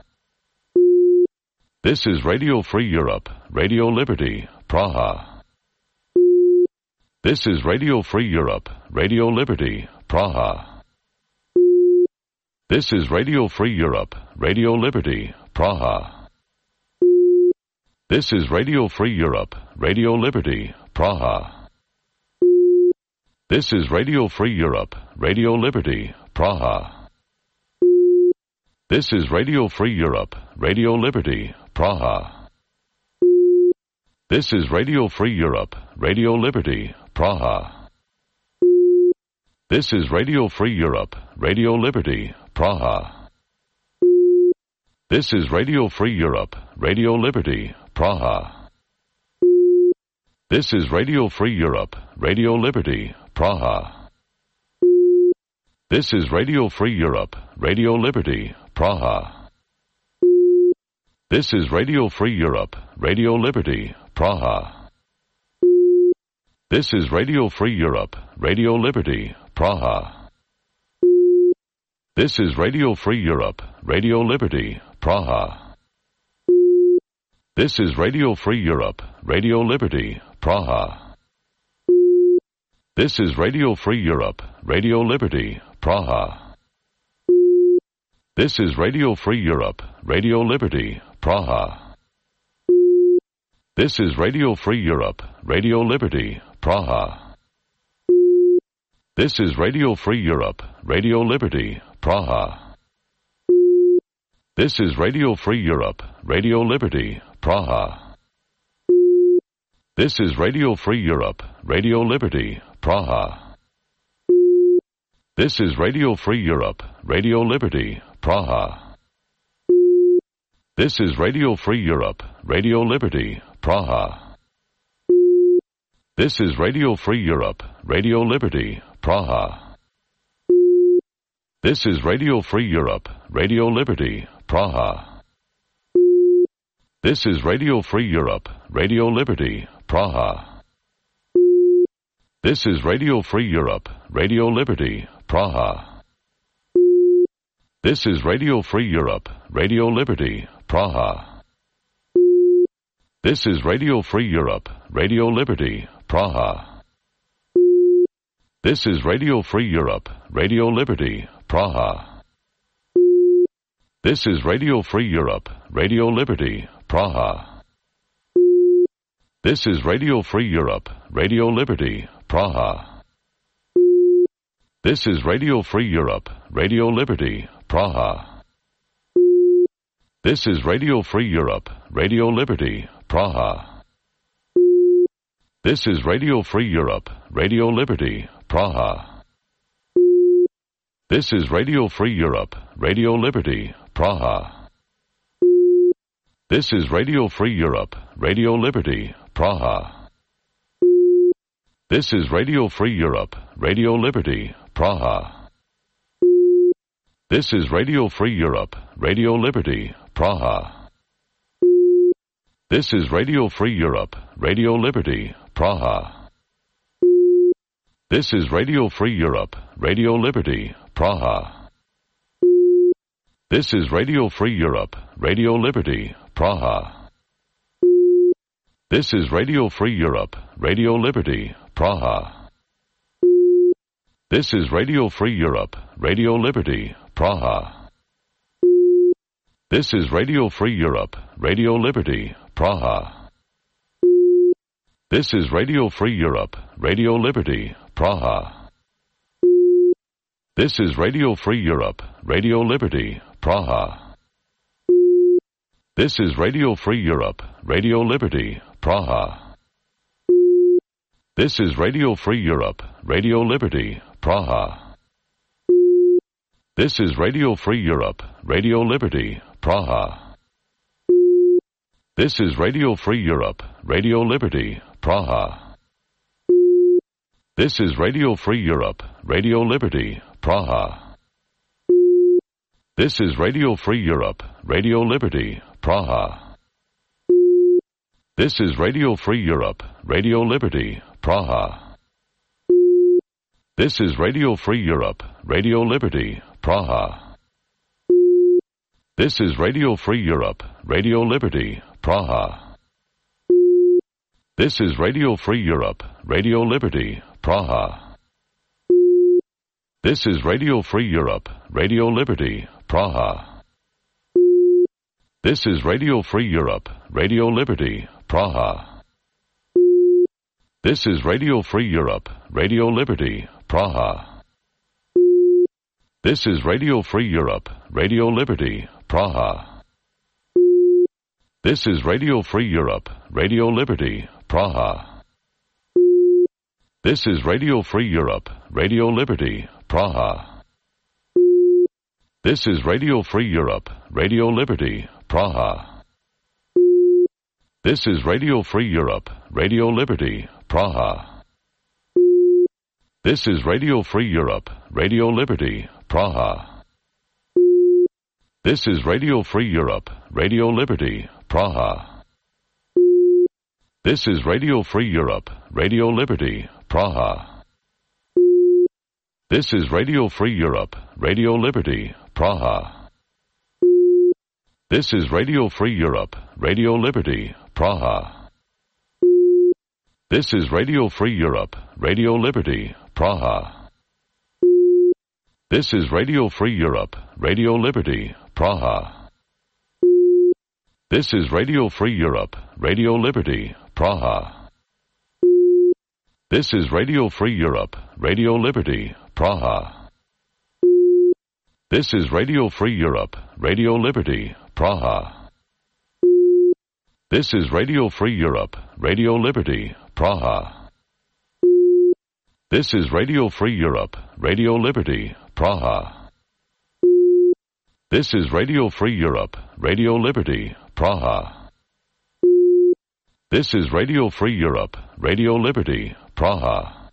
This is Radio Free Europe, Radio Liberty, Praha. This is Radio Free Europe, Radio Liberty, Praha. This is Radio Free Europe, Radio Liberty, Praha. This is Radio Free Europe, Radio Liberty, Praha. This is Radio Free Europe, Radio Liberty, Praha. This is Radio Free Europe, Radio Liberty, Praha. This is Radio Free Europe, Radio Liberty, Praha. This is Radio Free Europe, Radio Liberty, Praha. This is Radio Free Europe, Radio Liberty, Praha. This is Radio Free Europe, Radio Liberty, Praha. This is Radio Free Europe, Radio Liberty, Praha. This is Radio Free Europe, Radio Liberty, Praha. This is Radio Free Europe, Radio Liberty, Praha. This is Radio Free Europe, Radio Liberty, Praha. This is Radio Free Europe, Radio Liberty, Praha. This is Radio Free Europe, Radio Liberty, Praha. This is Radio Free Europe, Radio Liberty, Praha. This is Radio Free Europe, Radio Liberty, Praha. This is Radio Free Europe, Radio Liberty, Praha. This is Radio Free Europe, Radio Liberty, Praha. This is Radio Free Europe, Radio Liberty, Praha. This is Radio Free Europe, Radio Liberty, Praha. This is Radio Free Europe, Radio Liberty, Praha. This is Radio Free Europe, Radio Liberty, Praha. This is Radio Free Europe, Radio Liberty, Praha. This is Radio Free Europe, Radio Liberty, Praha. This is Radio Free Europe, Radio Liberty, Praha. This is Radio Free Europe, Radio Liberty, Praha. This is Radio Free Europe, Radio Liberty, Praha. This is Radio Free Europe, Radio Liberty, Praha. This is Radio Free Europe, Radio Liberty, Praha. This is Radio Free Europe, Radio Liberty, Praha. This is Radio Free Europe, Radio Liberty, Praha. This is Radio Free Europe, Radio Liberty, Praha. This is Radio Free Europe, Radio Liberty, Praha. This is Radio Free Europe, Radio Liberty, Praha. This is Radio Free Europe, Radio Liberty, Praha. This is Radio Free Europe, Radio Liberty, Praha. This is Radio Free Europe, Radio Liberty, Praha. This is Radio Free Europe, Radio Liberty, Praha. This is Radio Free Europe, Radio Liberty, Praha. This is Radio Free Europe, Radio Liberty, Praha. This is Radio Free Europe, Radio Liberty, Praha. This is Radio Free Europe, Radio Liberty, Praha. This is Radio Free Europe, Radio Liberty, Praha. This is Radio Free Europe, Radio Liberty, Praha. This is Radio Free Europe, Radio Liberty, Praha. This is Radio Free Europe, Radio Liberty, Praha. This is Radio Free Europe, Radio Liberty, Praha. This is Radio Free Europe, Radio Liberty, Praha. This is Radio Free Europe, Radio Liberty, Praha. This is Radio Free Europe, Radio Liberty, Praha. This is Radio Free Europe, Radio Liberty, Praha. This is Radio Free Europe, Radio Liberty, Praha. This is Radio Free Europe, Radio Liberty, Praha. This is Radio Free Europe, Radio Liberty, Praha. This is Radio Free Europe, Radio Liberty, Praha. This is Radio Free Europe, Radio Liberty, Praha. This is Radio Free Europe, Radio Liberty, Praha. This is Radio Free Europe, Radio Liberty, Praha. This is Radio Free Europe, Radio Liberty, Praha. This is Radio Free Europe, Radio Liberty, Praha. This is Radio Free Europe, Radio Liberty, Praha. This is Radio Free Europe, Radio Liberty, Praha. This is Radio Free Europe, Radio Liberty, Praha. This is Radio Free Europe, Radio Liberty, Praha. This is Radio Free Europe, Radio Liberty, Praha. This is Radio Free Europe, Radio Liberty, Praha. This is Radio Free Europe, Radio Liberty, Praha. This is Radio Free Europe, Radio Liberty, Praha. This is Radio Free Europe, Radio Liberty, Praha. This is Radio Free Europe, Radio Liberty, Praha. This is Radio Free Europe, Radio Liberty, Praha. This is Radio Free Europe, Radio Liberty, Praha. This is Radio Free Europe, Radio Liberty, Praha. This is Radio Free Europe, Radio Liberty, Praha. This is Radio Free Europe, Radio Liberty, Praha. This is Radio Free Europe, Radio Liberty, Praha. This is Radio Free Europe, Radio Liberty, Praha.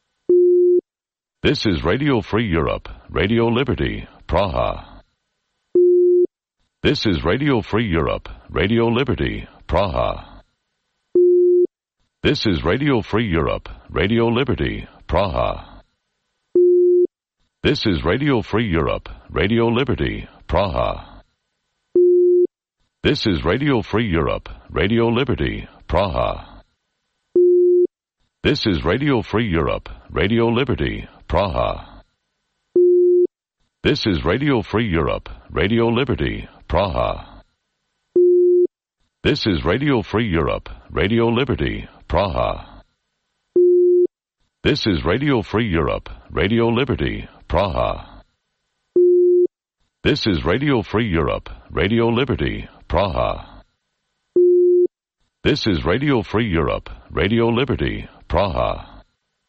This is Radio Free Europe, Radio Liberty, Praha. This is Radio Free Europe, Radio Liberty, Praha. This is Radio Free Europe, Radio Liberty, Praha. This is Radio Free Europe, Radio Liberty, Praha. This is Radio Free Europe, Radio Liberty, Praha. This is Radio Free Europe, Radio Liberty, Praha. This is Radio Free Europe, Radio Liberty, Praha. This is Radio Free Europe, Radio Liberty, Praha. This is Radio Free Europe, Radio Liberty, Praha. This is Radio Free Europe, Radio Liberty, Praha. This is Radio Free Europe, Radio Liberty, Praha.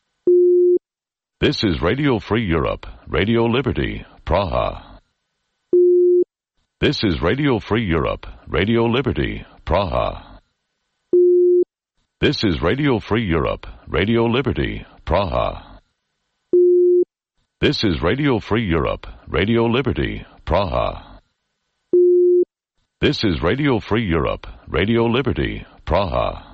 This is Radio Free Europe, Radio Liberty, Praha. This is Radio Free Europe, Radio Liberty, Praha. This is Radio Free Europe, Radio Liberty, Praha. This is Radio Free Europe, Radio Liberty, Praha. This is Radio Free Europe, Radio Liberty, Praha.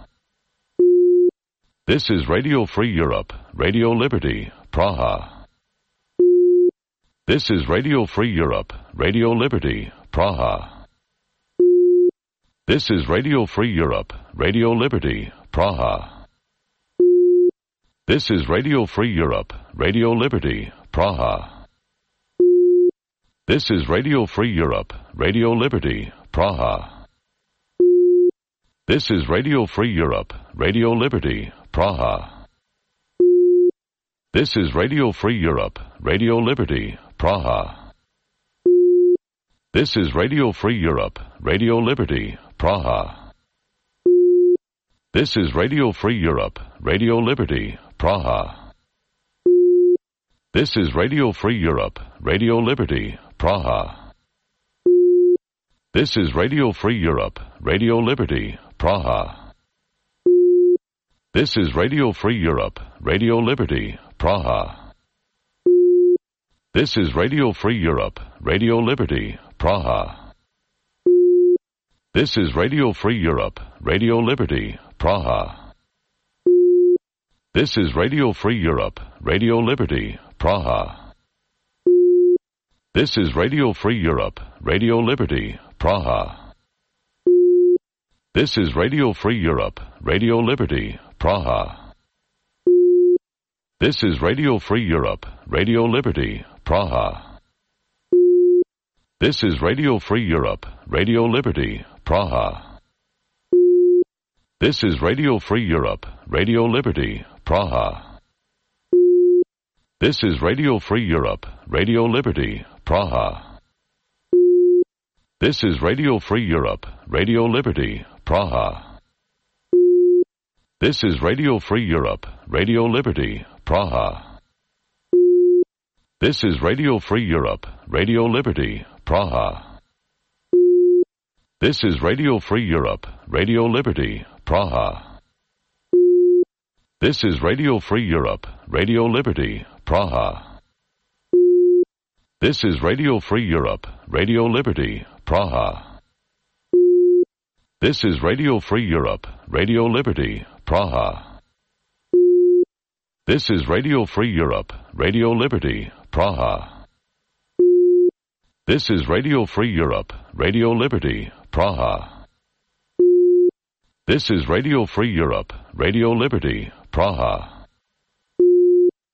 This is Radio Free Europe, Radio Liberty, Praha. This is Radio Free Europe, Radio Liberty, Praha. This is Radio Free Europe, Radio Liberty, Praha. This is Radio Free Europe, Radio Liberty, Praha. This is Radio Free Europe, Radio Liberty, Praha. This is Radio Free Europe, Radio Liberty, Praha. This is Radio Free Europe, Radio Liberty, Praha. This is Radio Free Europe, Radio Liberty, Praha. This is Radio Free Europe, Radio Liberty, Praha. This is Radio Free Europe, Radio Liberty, Praha. This is Radio Free Europe, Radio Liberty, Praha. This is Radio Free Europe, Radio Liberty, Praha. This is Radio Free Europe, Radio Liberty, Praha. This is Radio Free Europe, Radio Liberty, Praha. This is Radio Free Europe, Radio Liberty, Praha. This is Radio Free Europe, Radio Liberty, Praha. This is Radio Free Europe, Radio Liberty, Praha. This is Radio Free Europe, Radio Liberty, Praha. This is Radio Free Europe, Radio Liberty, Praha. This is Radio Free Europe, Radio Liberty, Praha. This is Radio Free Europe, Radio Liberty, Praha. This is Radio Free Europe, Radio Liberty, Praha. This is Radio Free Europe, Radio Liberty, Praha. This is Radio Free Europe, Radio Liberty, Praha. This is Radio Free Europe, Radio Liberty, Praha. This is Radio Free Europe, Radio Liberty, Praha. This is Radio Free Europe, Radio Liberty, Praha. This is Radio Free Europe, Radio Liberty, Praha. This is Radio Free Europe, Radio Liberty, Praha. This is Radio Free Europe, Radio Liberty, Praha. This is Radio Free Europe, Radio Liberty, Praha.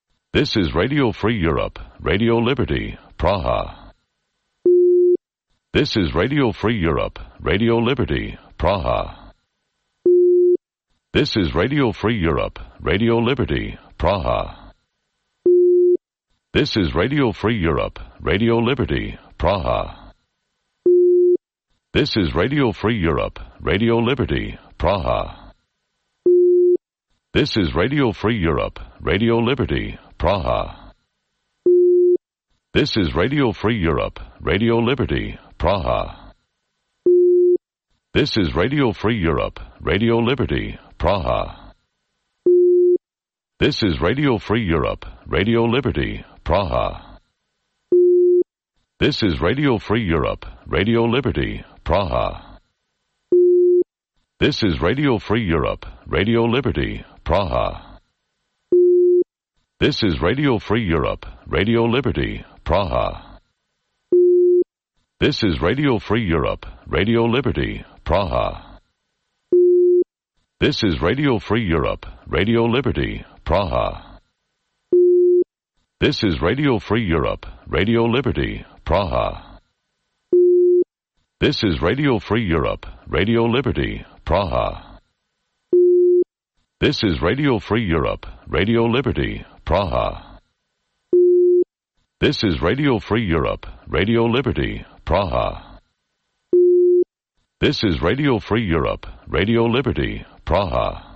This is Radio Free Europe, Radio Liberty, Praha. This is Radio Free Europe, Radio Liberty, Praha. This is Radio Free Europe, Radio Liberty, Praha. This is Radio Free Europe, Radio Liberty, Praha. This is Radio Free Europe, Radio Liberty, Praha. This is Radio Free Europe, Radio Liberty, Praha. This is Radio Free Europe, Radio Liberty, Praha. This is Radio Free Europe, Radio Liberty, Praha. This is Radio Free Europe, Radio Liberty, Praha. This is Radio Free Europe, Radio Liberty, Praha. This is Radio Free Europe, Radio Liberty, Praha. This is Radio Free Europe, Radio Liberty, Praha. This is Radio Free Europe, Radio Liberty, Praha. This is Radio Free Europe, Radio Liberty, Praha. This is Radio Free Europe, Radio Liberty, Praha. This is Radio Free Europe, Radio Liberty, Praha. This is Radio Free Europe, Radio Liberty, Praha. This is Radio Free Europe, Radio Liberty, Praha. This is Radio Free Europe, Radio Liberty, Praha.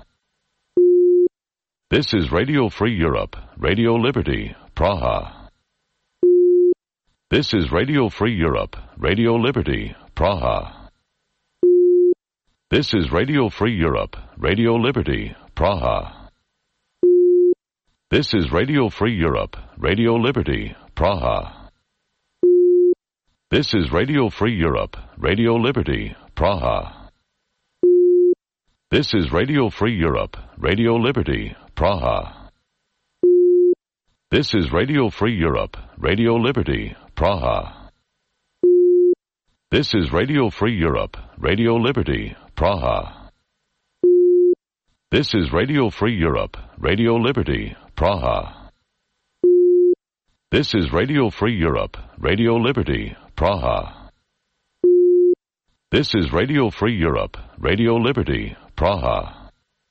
This is Radio Free Europe, Radio Liberty, Praha. This is Radio Free Europe, Radio Liberty, Praha. This is Radio Free Europe, Radio Liberty, Praha. This is Radio Free Europe, Radio Liberty, Praha. This is Radio Free Europe, Radio Liberty, Praha. This is Radio Free Europe, Radio Liberty, Praha. This is Radio Free Europe, Radio Liberty, Praha. This is Radio Free Europe, Radio Liberty, Praha. This is Radio Free Europe, Radio Liberty, Praha. This is Radio Free Europe, Radio Liberty, Praha. This is Radio Free Europe, Radio Liberty, Praha.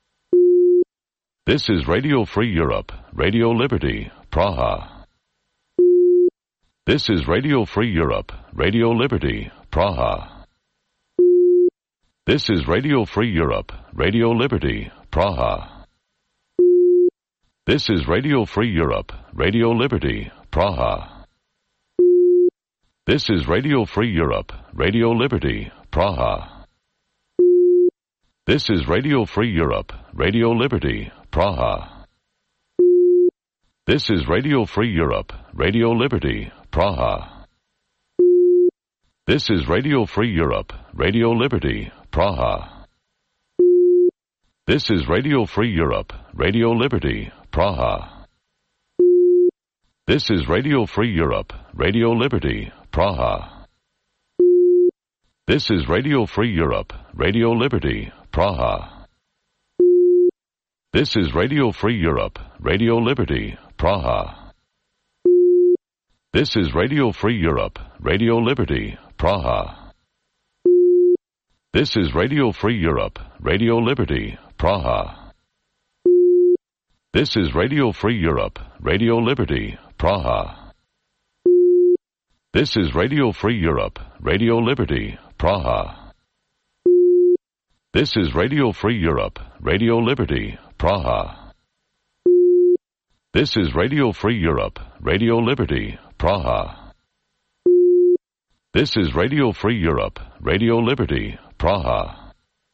This is Radio Free Europe, Radio Liberty, Praha. This is Radio Free Europe, Radio Liberty, Praha. This is Radio Free Europe, Radio Liberty, Praha. This is Radio Free Europe, Radio Liberty, Praha. This is Radio Free Europe, Radio Liberty, Praha. This is Radio Free Europe, Radio Liberty, Praha. This is Radio Free Europe, Radio Liberty, Praha. This is Radio Free Europe, Radio Liberty, Praha. This is Radio Free Europe, Radio Liberty, Praha. This is Radio Free Europe, Radio Liberty, Praha. This is Radio Free Europe, Radio Liberty, Praha. This is Radio Free Europe, Radio Liberty, Praha. This is Radio Free Europe, Radio Liberty, Praha. This is Radio Free Europe, Radio Liberty, Praha. This is Radio Free Europe, Radio Liberty, Praha. This is Radio Free Europe, Radio Liberty, Praha. This is Radio Free Europe, Radio Liberty, Praha. This is Radio Free Europe, Radio Liberty, Praha. This is Radio Free Europe, Radio Liberty, Praha.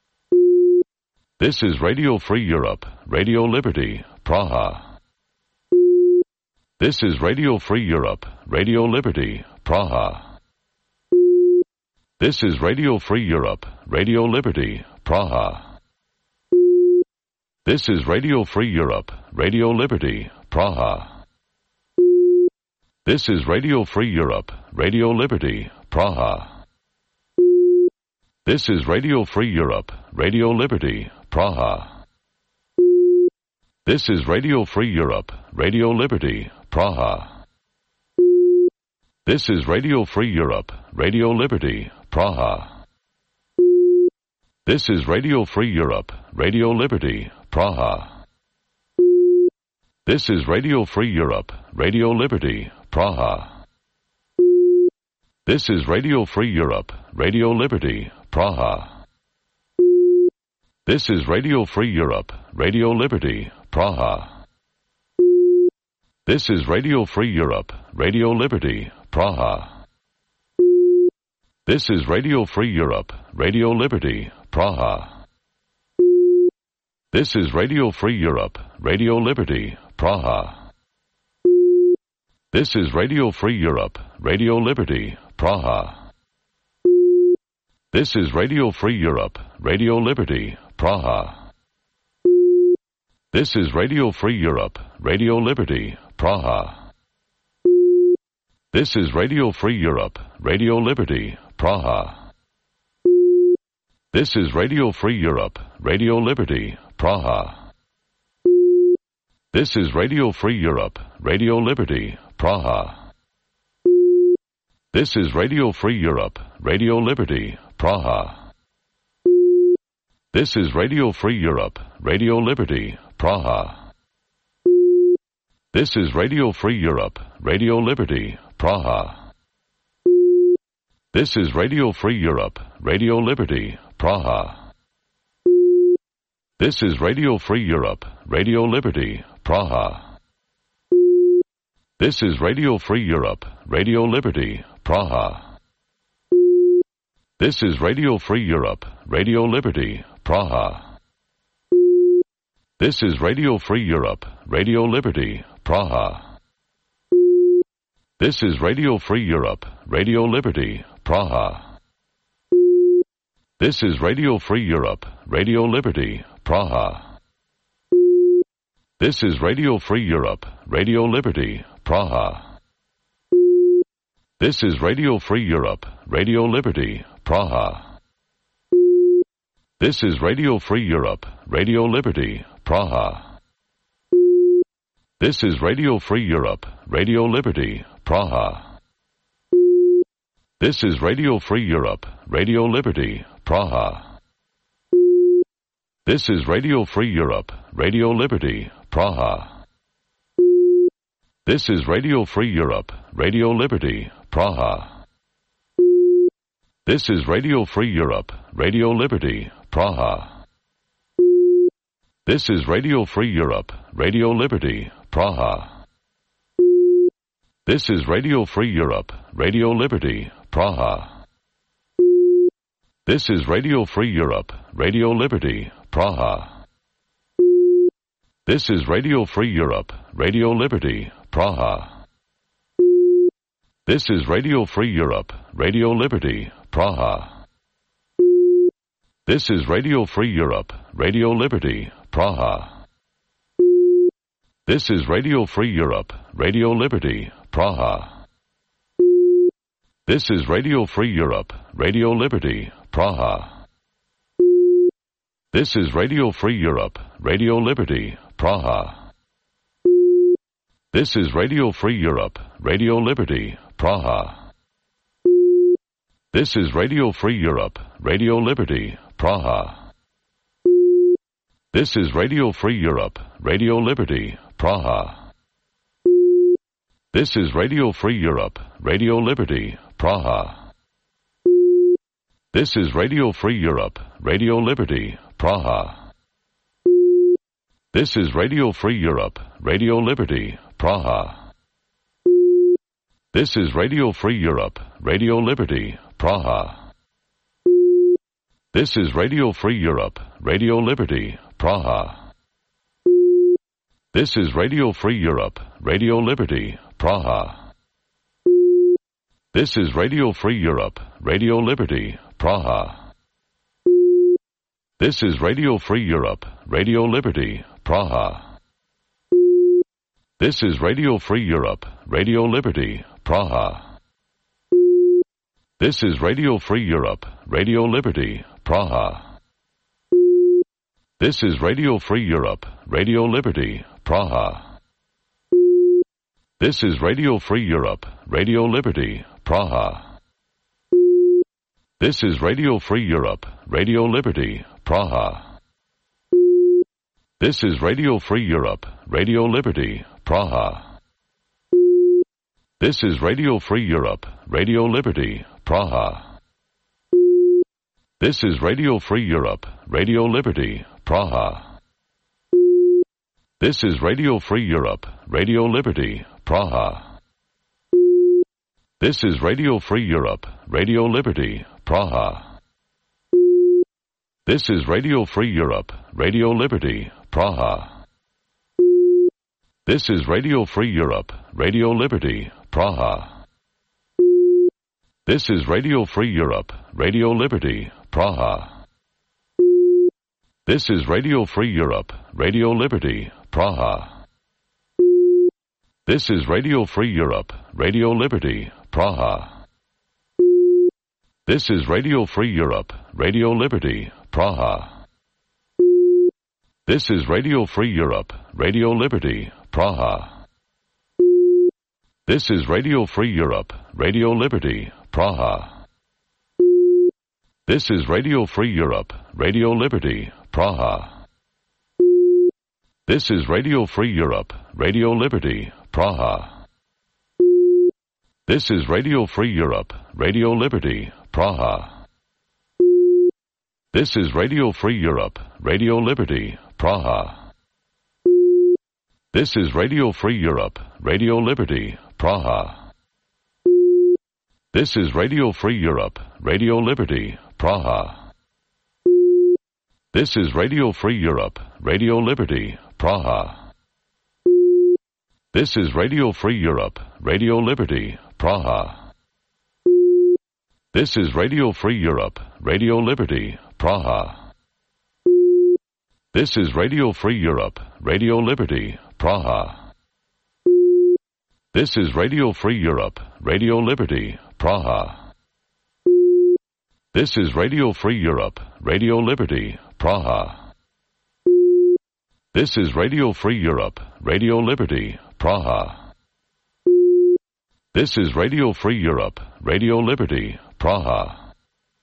This is Radio Free Europe, Radio Liberty, Praha. This is Radio Free Europe, Radio Liberty, Praha. This is Radio Free Europe, Radio Liberty, Praha. This is Radio Free Europe, Radio Liberty, Praha. This is Radio Free Europe, Radio Liberty, Praha. This is Radio Free Europe, Radio Liberty, Praha. This is Radio Free Europe, Radio Liberty, Praha. This is Radio Free Europe, Radio Liberty, Praha. This is Radio Free Europe, Radio Liberty, Praha. This is Radio Free Europe, Radio Liberty, Praha. This is Radio Free Europe, Radio Liberty, Praha. This is Radio Free Europe, Radio Liberty, Praha. This is Radio Free Europe, Radio Liberty, Praha. This is Radio Free Europe, Radio Liberty, Praha. This is Radio Free Europe, Radio Liberty, Praha. This is Radio Free Europe, Radio Liberty, Praha. This is Radio Free Europe, Radio Liberty, Praha. This is Radio Free Europe, Radio Liberty, Praha. This is Radio Free Europe, Radio Liberty, Praha. This is Radio Free Europe, Radio Liberty, Praha. This is Radio Free Europe, Radio Liberty, Praha. This is Radio Free Europe, Radio Liberty, Praha. This is Radio Free Europe, Radio Liberty, Praha. This is Radio Free Europe, Radio Liberty, Praha. This is Radio Free Europe, Radio Liberty, Praha. This is Radio Free Europe, Radio Liberty, Praha. This is Radio Free Europe, Radio Liberty, Praha. This is Radio Free Europe, Radio Liberty, Praha. This is Radio Free Europe, Radio Liberty, Praha. This is Radio Free Europe, Radio Liberty, Praha. This is Radio Free Europe, Radio Liberty, Praha. This is Radio Free Europe, Radio Liberty, Praha. This is Radio Free Europe, Radio Liberty, Praha. This is Radio Free Europe, Radio Liberty, Praha. This is Radio Free Europe, Radio Liberty, Praha. This is Radio Free Europe, Radio Liberty, Praha. This is Radio Free Europe, Radio Liberty, Praha. This is Radio Free Europe, Radio Liberty, Praha. This is Radio Free Europe, Radio Liberty, Praha. This is Radio Free Europe, Radio Liberty, Praha. This is Radio Free Europe, Radio Liberty, Praha. This is Radio Free Europe, Radio Liberty, Praha. This is Radio Free Europe, Radio Liberty, Praha. This is Radio Free Europe, Radio Liberty, Praha. This is Radio Free Europe, Radio Liberty, Praha. This is Radio Free Europe, Radio Liberty, Praha. This is Radio Free Europe, Radio Liberty, Praha. This is Radio Free Europe, Radio Liberty, Praha. This is Radio Free Europe, Radio Liberty, Praha. This is Radio Free Europe, Radio Liberty, Praha. This is Radio Free Europe, Radio Liberty, Praha. This is Radio Free Europe, Radio Liberty, Praha. This is Radio Free Europe, Radio Liberty, Praha. This is Radio Free Europe, Radio Liberty, Praha. This is Radio Free Europe, Radio Liberty, Praha. This is Radio Free Europe, Radio Liberty, Praha. This is Radio Free Europe, Radio Liberty, Praha. This is Radio Free Europe, Radio Liberty, Praha. This is Radio Free Europe, Radio Liberty, Praha. This is Radio Free Europe, Radio Liberty, Praha. This is Radio Free Europe, Radio Liberty, Praha. This is Radio Free Europe, Radio Liberty, Praha. This is Radio Free Europe, Radio Liberty, Praha. This is Radio Free Europe, Radio Liberty, Praha. This is Radio Free Europe, Radio Liberty, Praha. This is Radio Free Europe, Radio Liberty, Praha. This is Radio Free Europe, Radio Liberty, Praha. This is Radio Free Europe, Radio Liberty, Praha. This is Radio Free Europe, Radio Liberty, Praha. This is Radio Free Europe, Radio Liberty, Praha. This is Radio Free Europe, Radio Liberty, Praha. This is Radio Free Europe, Radio Liberty, Praha. This is Radio Free Europe, Radio Liberty, Praha. This is Radio Free Europe, Radio Liberty, Praha. This is Radio Free Europe, Radio Liberty, Praha. This is Radio Free Europe, Radio Liberty, Praha. This is Radio Free Europe, Radio Liberty, Praha. This is Radio Free Europe, Radio Liberty, Praha. This is Radio Free Europe, Radio Liberty, Praha. This is Radio Free Europe, Radio Liberty, Praha. This is Radio Free Europe, Radio Liberty, Praha. This is Radio Free Europe, Radio Liberty, Praha. This is Radio Free Europe, Radio Liberty, Praha. This is Radio Free Europe, Radio Liberty, Praha. This is Radio Free Europe, Radio Liberty, Praha. This is Radio Free Europe, Radio Liberty, Praha. This is Radio Free Europe, Radio Liberty, Praha. This is Radio Free Europe, Radio Liberty, Praha. This is Radio Free Europe, Radio Liberty, Praha. This is Radio Free Europe, Radio Liberty, Praha. This is Radio Free Europe, Radio Liberty, Praha.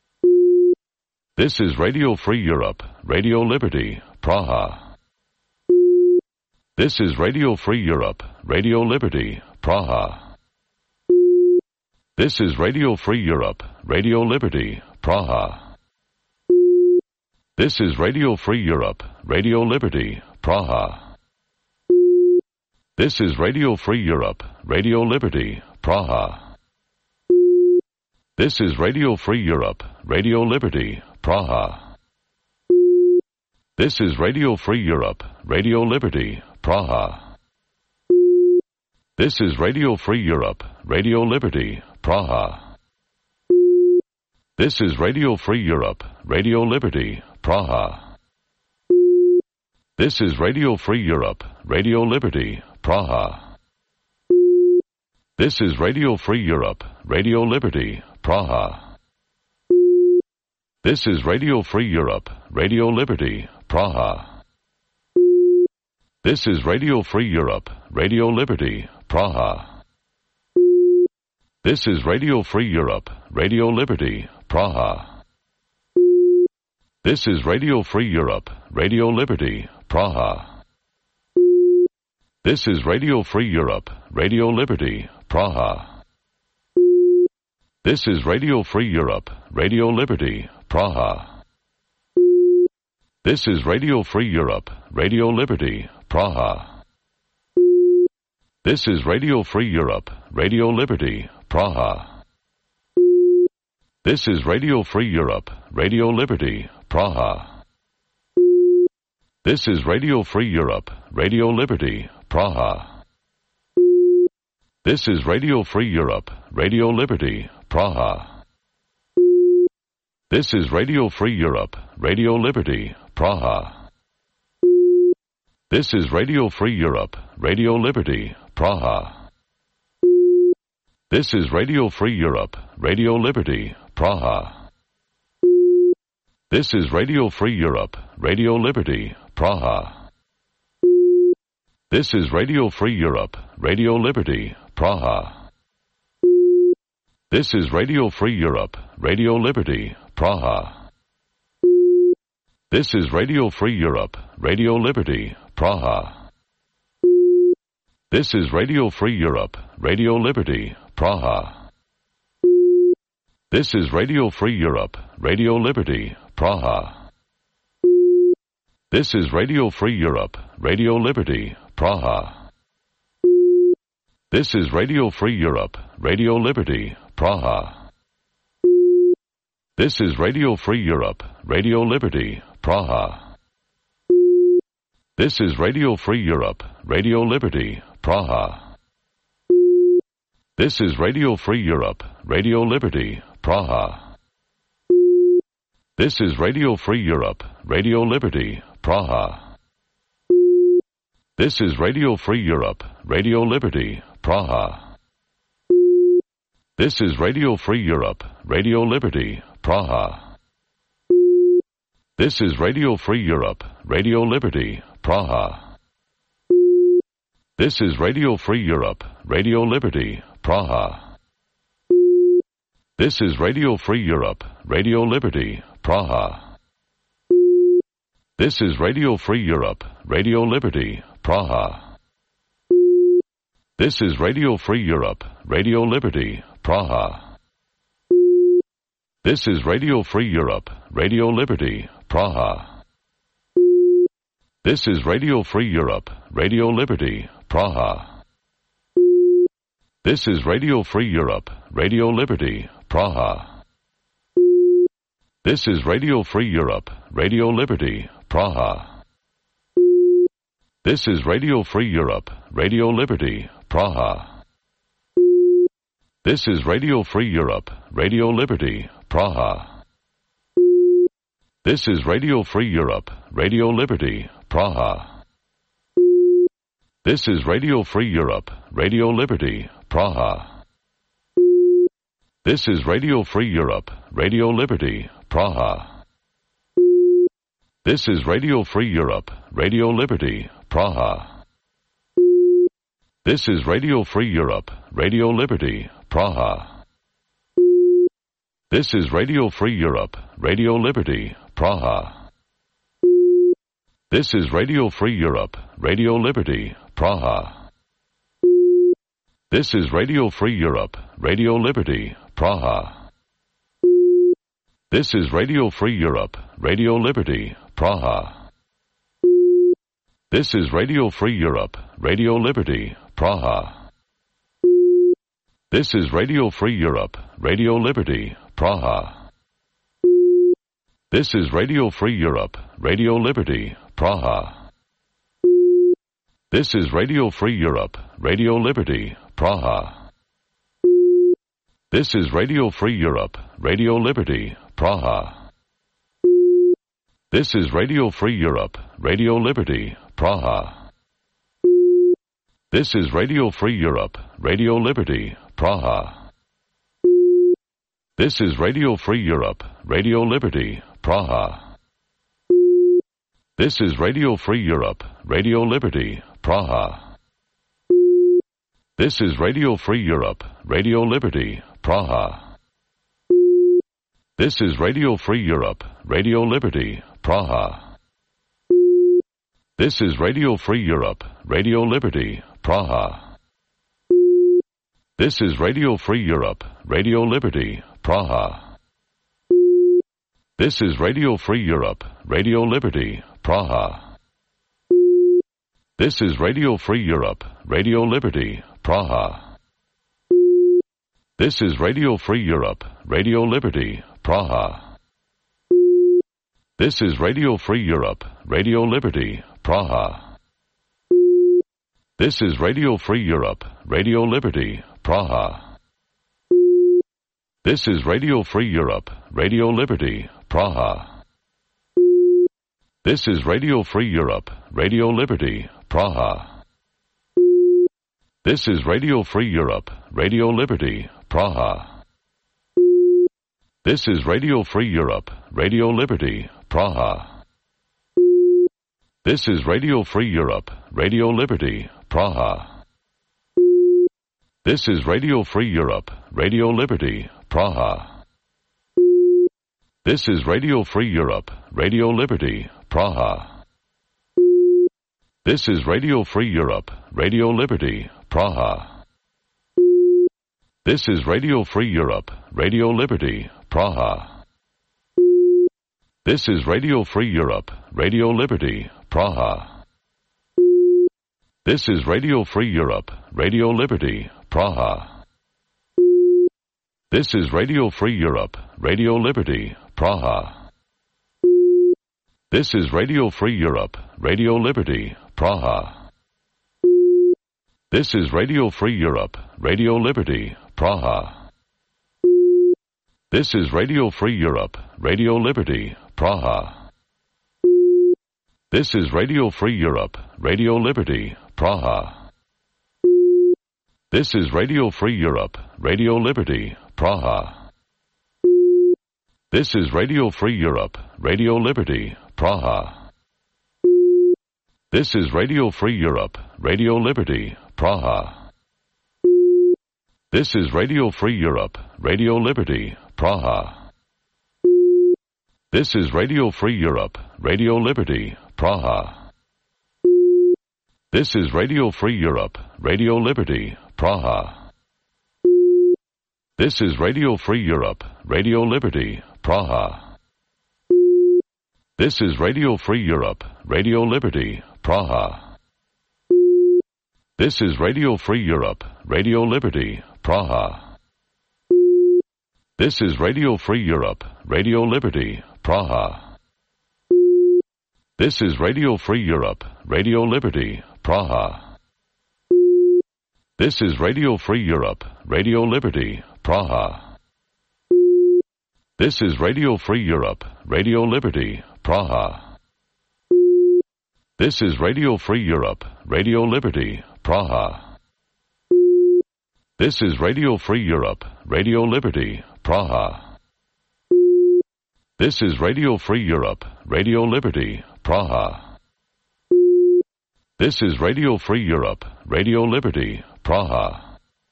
This is Radio Free Europe, Radio Liberty, Praha. This is Radio Free Europe, Radio Liberty, Praha. This is Radio Free Europe, Radio Liberty, Praha. This is Radio Free Europe, Radio Liberty, Praha. This is Radio Free Europe, Radio Liberty, Praha. This is Radio Free Europe, Radio Liberty, Praha. This is Radio Free Europe, Radio Liberty, Praha. This is Radio Free Europe, Radio Liberty, Praha. This is Radio Free Europe, Radio Liberty, Praha. This is Radio Free Europe, Radio Liberty, Praha. This is Radio Free Europe, Radio Liberty, Praha. This is Radio Free Europe, Radio Liberty, Praha. This is Radio Free Europe, Radio Liberty, Praha. This is Radio Free Europe, Radio Liberty, Praha. This is Radio Free Europe, Radio Liberty, Praha. This is Radio Free Europe, Radio Liberty, Praha. This is Radio Free Europe, Radio Liberty, Praha. This is Radio Free Europe, Radio Liberty, Praha. This is Radio Free Europe, Radio Liberty, Praha. This is Radio Free Europe, Radio Liberty, Praha. This is Radio Free Europe, Radio Liberty, Praha. This is Radio Free Europe, Radio Liberty, Praha. This is Radio Free Europe, Radio Liberty, Praha. This is Radio Free Europe, Radio Liberty, Praha. This is Radio Free Europe, Radio Liberty, Praha. This is Radio Free Europe, Radio Liberty, Praha. This is Radio Free Europe, Radio Liberty, Praha. This is Radio Free Europe, Radio Liberty, Praha. This is Radio Free Europe, Radio Liberty, Praha. This is Radio Free Europe, Radio Liberty, Praha. This is Radio Free Europe, Radio Liberty, Praha. This is Radio Free Europe, Radio Liberty, Praha. This is Radio Free Europe, Radio Liberty, Praha. This is Radio Free Europe, Radio Liberty, Praha. This is Radio Free Europe, Radio Liberty, Praha. This is Radio Free Europe, Radio Liberty, Praha. This is Radio Free Europe, Radio Liberty, Praha. This is Radio Free Europe, Radio Liberty, Praha. This is Radio Free Europe, Radio Liberty, Praha. This is Radio Free Europe, Radio Liberty, Praha. This is Radio Free Europe, Radio Liberty, Praha. This is Radio Free Europe, Radio Liberty, Praha. This is Radio Free Europe, Radio Liberty, Praha. This is Radio Free Europe, Radio Liberty, Praha. This is Radio Free Europe, Radio Liberty, Praha. This is Radio Free Europe, Radio Liberty, Praha. This is Radio Free Europe, Radio Liberty, Praha. This is Radio Free Europe, Radio Liberty, Praha. This is Radio Free Europe, Radio Liberty, Praha. This is Radio Free Europe, Radio Liberty, Praha. This is Radio Free Europe, Radio Liberty, Praha. This is Radio Free Europe, Radio Liberty, Praha. This is Radio Free Europe, Radio Liberty, Praha. This is Radio Free Europe, Radio Liberty, Praha. This is Radio Free Europe, Radio Liberty, Praha. This is Radio Free Europe, Radio Liberty, Praha. This is Radio Free Europe, Radio Liberty, Praha. This is Radio Free Europe, Radio Liberty, Praha. This is Radio Free Europe, Radio Liberty, Praha. This is Radio Free Europe, Radio Liberty, Praha. This is Radio Free Europe, Radio Liberty, Praha. This is Radio Free Europe, Radio Liberty, Praha. This is Radio Free Europe, Radio Liberty, Praha. This is Radio Free Europe, Radio Liberty, Praha. This is Radio Free Europe, Radio Liberty, Praha. This is Radio Free Europe, Radio Liberty, Praha. This is Radio Free Europe, Radio Liberty, Praha. This is Radio Free Europe, Radio Liberty, Praha. This is Radio Free Europe, Radio Liberty, Praha. This is Radio Free Europe, Radio Liberty, Praha. This is Radio Free Europe, Radio Liberty, Praha. This is Radio Free Europe, Radio Liberty, Praha. This is Radio Free Europe, Radio Liberty, Praha. This is Radio Free Europe, Radio Liberty, Praha. This is Radio Free Europe, Radio Liberty, Praha. This is Radio Free Europe, Radio Liberty, Praha. This is Radio Free Europe, Radio Liberty, Praha. This is Radio Free Europe, Radio Liberty, Praha. This is Radio Free Europe, Radio Liberty, Praha. This is Radio Free Europe, Radio Liberty, Praha. This is Radio Free Europe, Radio Liberty, Praha. This is Radio Free Europe, Radio Liberty, Praha. This is Radio Free Europe, Radio Liberty, Praha. This is Radio Free Europe, Radio Liberty, Praha. This is Radio Free Europe, Radio Liberty, Praha. This is Radio Free Europe, Radio Liberty, Praha. This is Radio Free Europe, Radio Liberty, Praha. This is Radio Free Europe, Radio Liberty, Praha. This is Radio Free Europe, Radio Liberty, Praha. This is Radio Free Europe, Radio Liberty, Praha. This is Radio Free Europe, Radio Liberty, Praha. This is Radio Free Europe, Radio Liberty, Praha. This is Radio Free Europe, Radio Liberty, Praha. This is Radio Free Europe, Radio Liberty, Praha. This is Radio Free Europe, Radio Liberty, Praha. This is Radio Free Europe, Radio Liberty, Praha. This is Radio Free Europe, Radio Liberty, Praha. This is Radio Free Europe, Radio Liberty, Praha. This is Radio Free Europe, Radio Liberty, Praha. This is Radio Free Europe, Radio Liberty, Praha. This is Radio Free Europe, Radio Liberty, Praha. This is Radio Free Europe, Radio Liberty, Praha. This is Radio Free Europe, Radio Liberty, Praha. This is Radio Free Europe, Radio Liberty, Praha. This is Radio Free Europe, Radio Liberty, Praha. This is Radio Free Europe, Radio Liberty, Praha. This is Radio Free Europe, Radio Liberty, Praha. This is Radio Free Europe, Radio Liberty, Praha. This is Radio Free Europe, Radio Liberty, Praha. This is Radio Free Europe, Radio Liberty, Praha.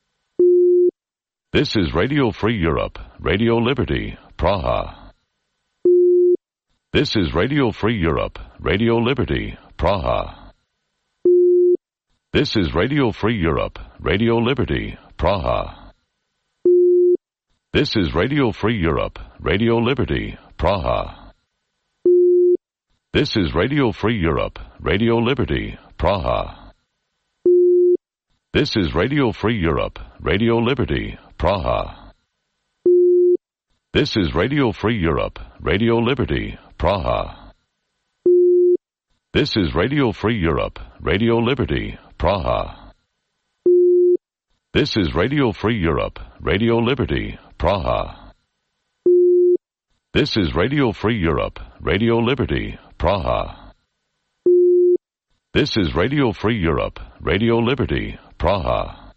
This is Radio Free Europe, Radio Liberty, Praha. This is Radio Free Europe, Radio Liberty, Praha. This is Radio Free Europe, Radio Liberty, Praha. This is Radio Free Europe, Radio Liberty, Praha. This is Radio Free Europe, Radio Liberty, Praha. This is Radio Free Europe, Radio Liberty, Praha. This is Radio Free Europe, Radio Liberty, Praha. This is Radio Free Europe, Radio Liberty, Praha. This is Radio Free Europe, Radio Liberty, Praha. This is Radio Free Europe, Radio Liberty, Praha. This is Radio Free Europe, Radio Liberty, Praha.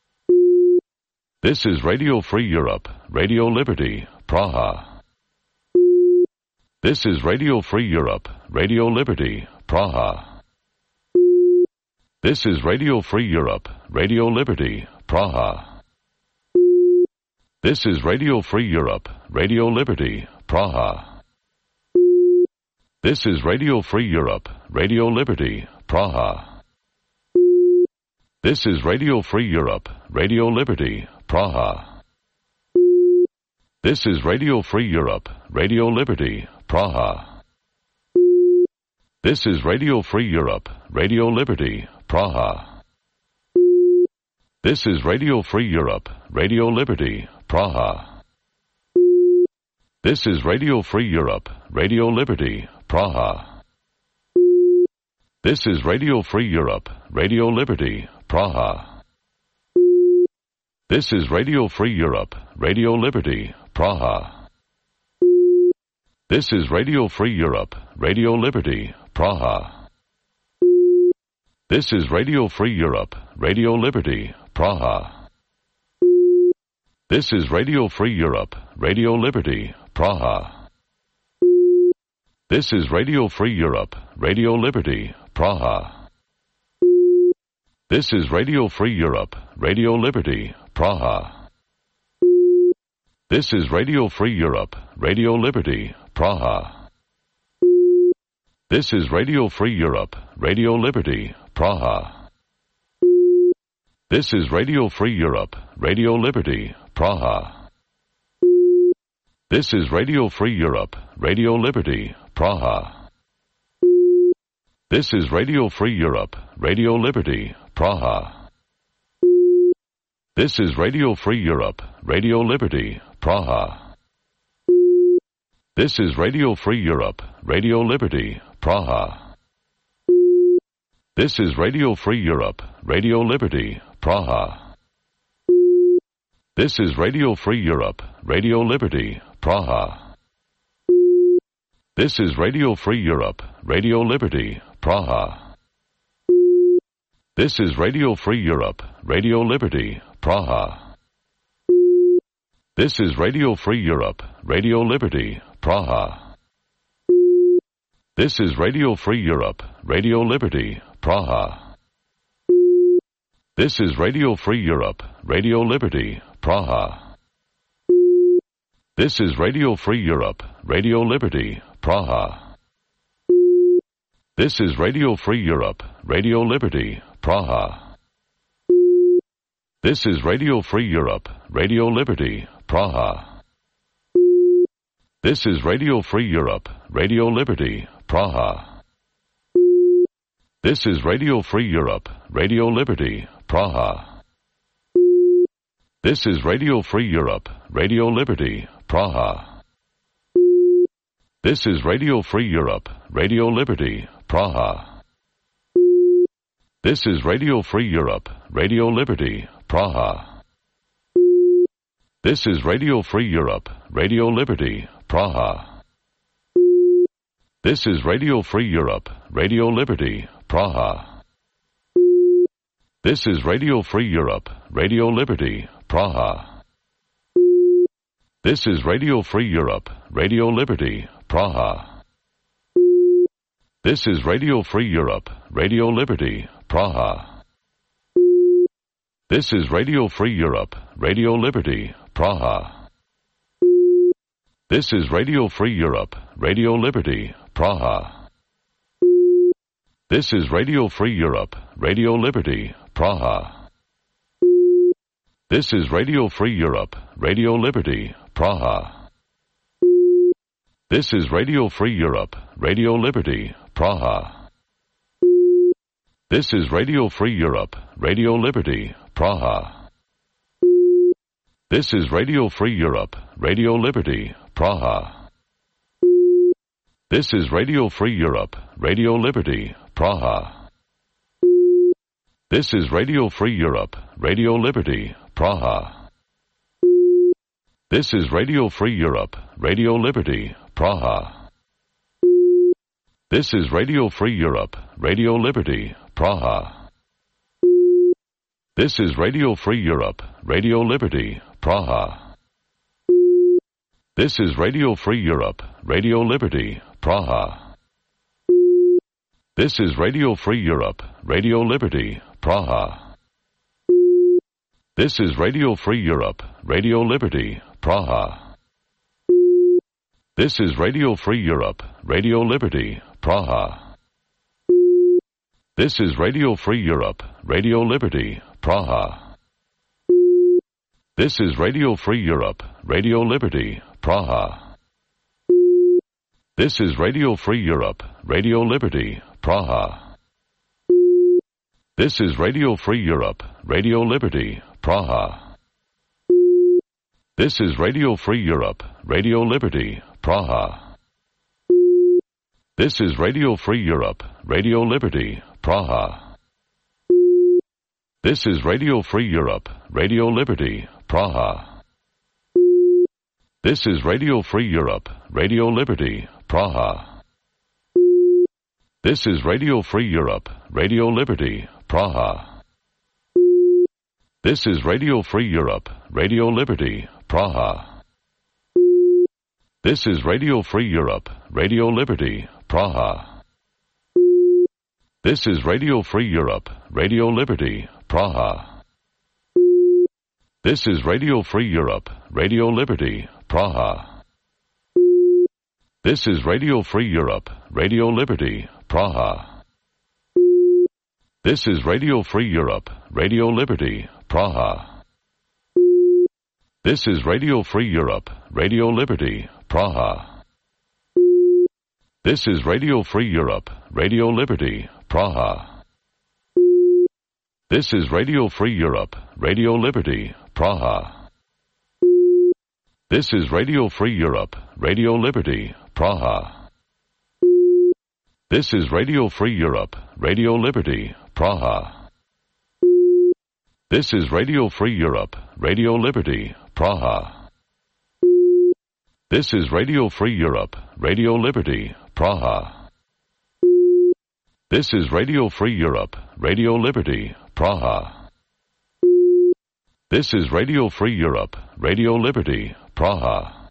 This is Radio Free Europe, Radio Liberty, Praha. This is Radio Free Europe, Radio Liberty, Praha. This is Radio Free Europe, Radio Liberty, Praha. This is Radio Free Europe, Radio Liberty, Praha. This is Radio Free Europe, Radio Liberty, Praha. This is Radio Free Europe, Radio Liberty, Praha. This is Radio Free Europe, Radio Liberty, Praha. This is Radio Free Europe, Radio Liberty, Praha. This is Radio Free Europe, Radio Liberty, Praha. This is Radio Free Europe, Radio Liberty, Praha. This is Radio Free Europe, Radio Liberty, Praha. This is Radio Free Europe, Radio Liberty, Praha. This is Radio Free Europe, Radio Liberty, Praha. This is Radio Free Europe, Radio Liberty, Praha. This is Radio Free Europe, Radio Liberty, Praha. This is Radio Free Europe, Radio Liberty, Praha. This is Radio Free Europe, Radio Liberty, Praha. This is Radio Free Europe, Radio Liberty, Praha. This is Radio Free Europe, Radio Liberty, Praha. This is Radio Free Europe, Radio Liberty, Praha. This is Radio Free Europe, Radio Liberty, Praha. This is Radio Free Europe, Radio Liberty, Praha. This is Radio Free Europe, Radio Liberty, Praha. This is Radio Free Europe, Radio Liberty, Praha. This is Radio Free Europe, Radio Liberty, Praha. This is Radio Free Europe, Radio Liberty, Praha. This is Radio Free Europe, Radio Liberty, Praha. This is Radio Free Europe, Radio Liberty, Praha. This is Radio Free Europe, Radio Liberty, Praha. This is Radio Free Europe, Radio Liberty, Praha. This is Radio Free Europe, Radio Liberty, Praha. This is Radio Free Europe, Radio Liberty, Praha. This is Radio Free Europe, Radio Liberty, Praha. This is Radio Free Europe, Radio Liberty, Praha. This is Radio Free Europe, Radio Liberty, Praha. This is Radio Free Europe, Radio Liberty, Praha. This is Radio Free Europe, Radio Liberty, Praha. This is Radio Free Europe, Radio Liberty, Praha. This is Radio Free Europe, Radio Liberty, Praha. This is Radio Free Europe, Radio Liberty, Praha. This is Radio Free Europe, Radio Liberty, Praha. This is Radio Free Europe, Radio Liberty, Praha. This is Radio Free Europe, Radio Liberty, Praha. This is Radio Free Europe, Radio Liberty, Praha. This is Radio Free Europe, Radio Liberty, Praha. This is Radio Free Europe, Radio Liberty, Praha. This is Radio Free Europe, Radio Liberty, Praha. This is Radio Free Europe, Radio Liberty, Praha. This is Radio Free Europe, Radio Liberty, Praha. This is Radio Free Europe, Radio Liberty, Praha. This is Radio Free Europe, Radio Liberty, Praha. This is Radio Free Europe, Radio Liberty, Praha. This is Radio Free Europe, Radio Liberty, Praha. This is Radio Free Europe, Radio Liberty, Praha. This is Radio Free Europe, Radio Liberty, Praha. This is Radio Free Europe, Radio Liberty, Praha. This is Radio Free Europe, Radio Liberty, Praha. This is Radio Free Europe, Radio Liberty, Praha. This is Radio Free Europe, Radio Liberty, Praha. This is Radio Free Europe, Radio Liberty, Praha. This is Radio Free Europe, Radio Liberty, Praha. This is Radio Free Europe, Radio Liberty, Praha. This is Radio Free Europe, Radio Liberty, Praha. This is Radio Free Europe, Radio Liberty, Praha. This is Radio Free Europe, Radio Liberty, Praha. This is Radio Free Europe, Radio Liberty, Praha. This is Radio Free Europe, Radio Liberty, Praha. This is Radio Free Europe, Radio Liberty, Praha. This is Radio Free Europe, Radio Liberty, Praha. This is Radio Free Europe, Radio Liberty, Praha. This is Radio Free Europe, Radio Liberty, Praha. This is Radio Free Europe, Radio Liberty, Praha. This is Radio Free Europe, Radio Liberty, Praha. This is Radio Free Europe, Radio Liberty, Praha. This is Radio Free Europe, Radio Liberty, Praha. This is Radio Free Europe, Radio Liberty, Praha. This is Radio Free Europe, Radio Liberty, Praha. This is Radio Free Europe, Radio Liberty, Praha. This is Radio Free Europe, Radio Liberty, Praha. This is Radio Free Europe, Radio Liberty, Praha. This is Radio Free Europe, Radio Liberty, Praha. This is Radio Free Europe, Radio Liberty, Praha. This is Radio Free Europe, Radio Liberty, Praha. This is Radio Free Europe, Radio Liberty, Praha.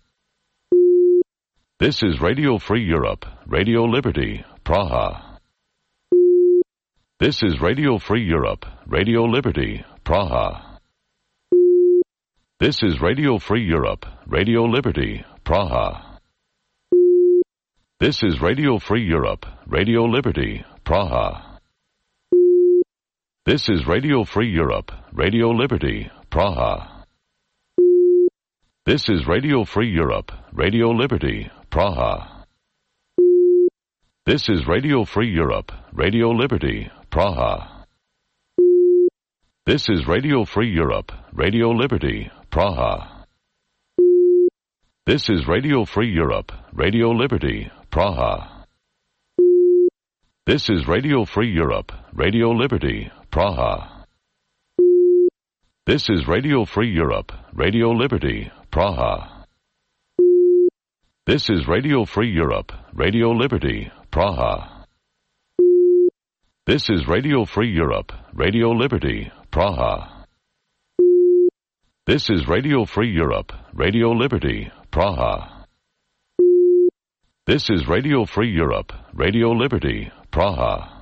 This is Radio Free Europe, Radio Liberty, Praha. This is Radio Free Europe, Radio Liberty, Praha. This is Radio Free Europe, Radio Liberty, Praha. This is Radio Free Europe, Radio Liberty, Praha. This is Radio Free Europe, Radio Liberty, Praha. This is Radio Free Europe, Radio Liberty, Praha. This is Radio Free Europe, Radio Liberty, Praha. This is Radio Free Europe, Radio Liberty, Praha. This is Radio Free Europe, Radio Liberty, Praha. This is Radio Free Europe, Radio Liberty, Praha. This is Radio Free Europe, Radio Liberty, Praha. This is Radio Free Europe, Radio Liberty, Praha. This is Radio Free Europe, Radio Liberty, Praha. This is Radio Free Europe, Radio Liberty, Praha. This is Radio Free Europe, Radio Liberty, Praha.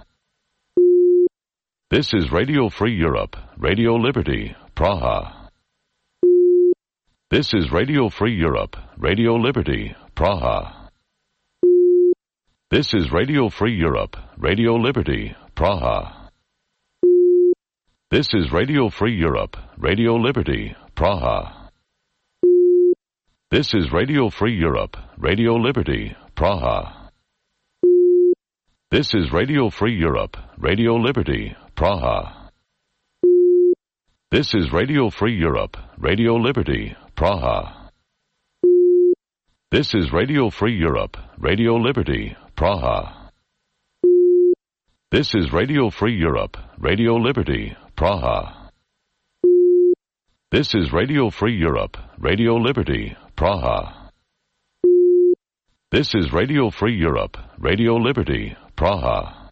This is Radio Free Europe, Radio Liberty, Praha. This is Radio Free Europe, Radio Liberty, Praha. This is Radio Free Europe, Radio Liberty, Praha. This is Radio Free Europe, Radio Liberty, Praha. This is Radio Free Europe, Radio Liberty, Praha. This is Radio Free Europe, Radio Liberty, Praha. This is Radio Free Europe, Radio Liberty, Praha. This is Radio Free Europe, Radio Liberty, Praha. This is Radio Free Europe, Radio Liberty, Praha. This is Radio Free Europe, Radio Liberty, Praha. This is Radio Free Europe, Radio Liberty, Praha.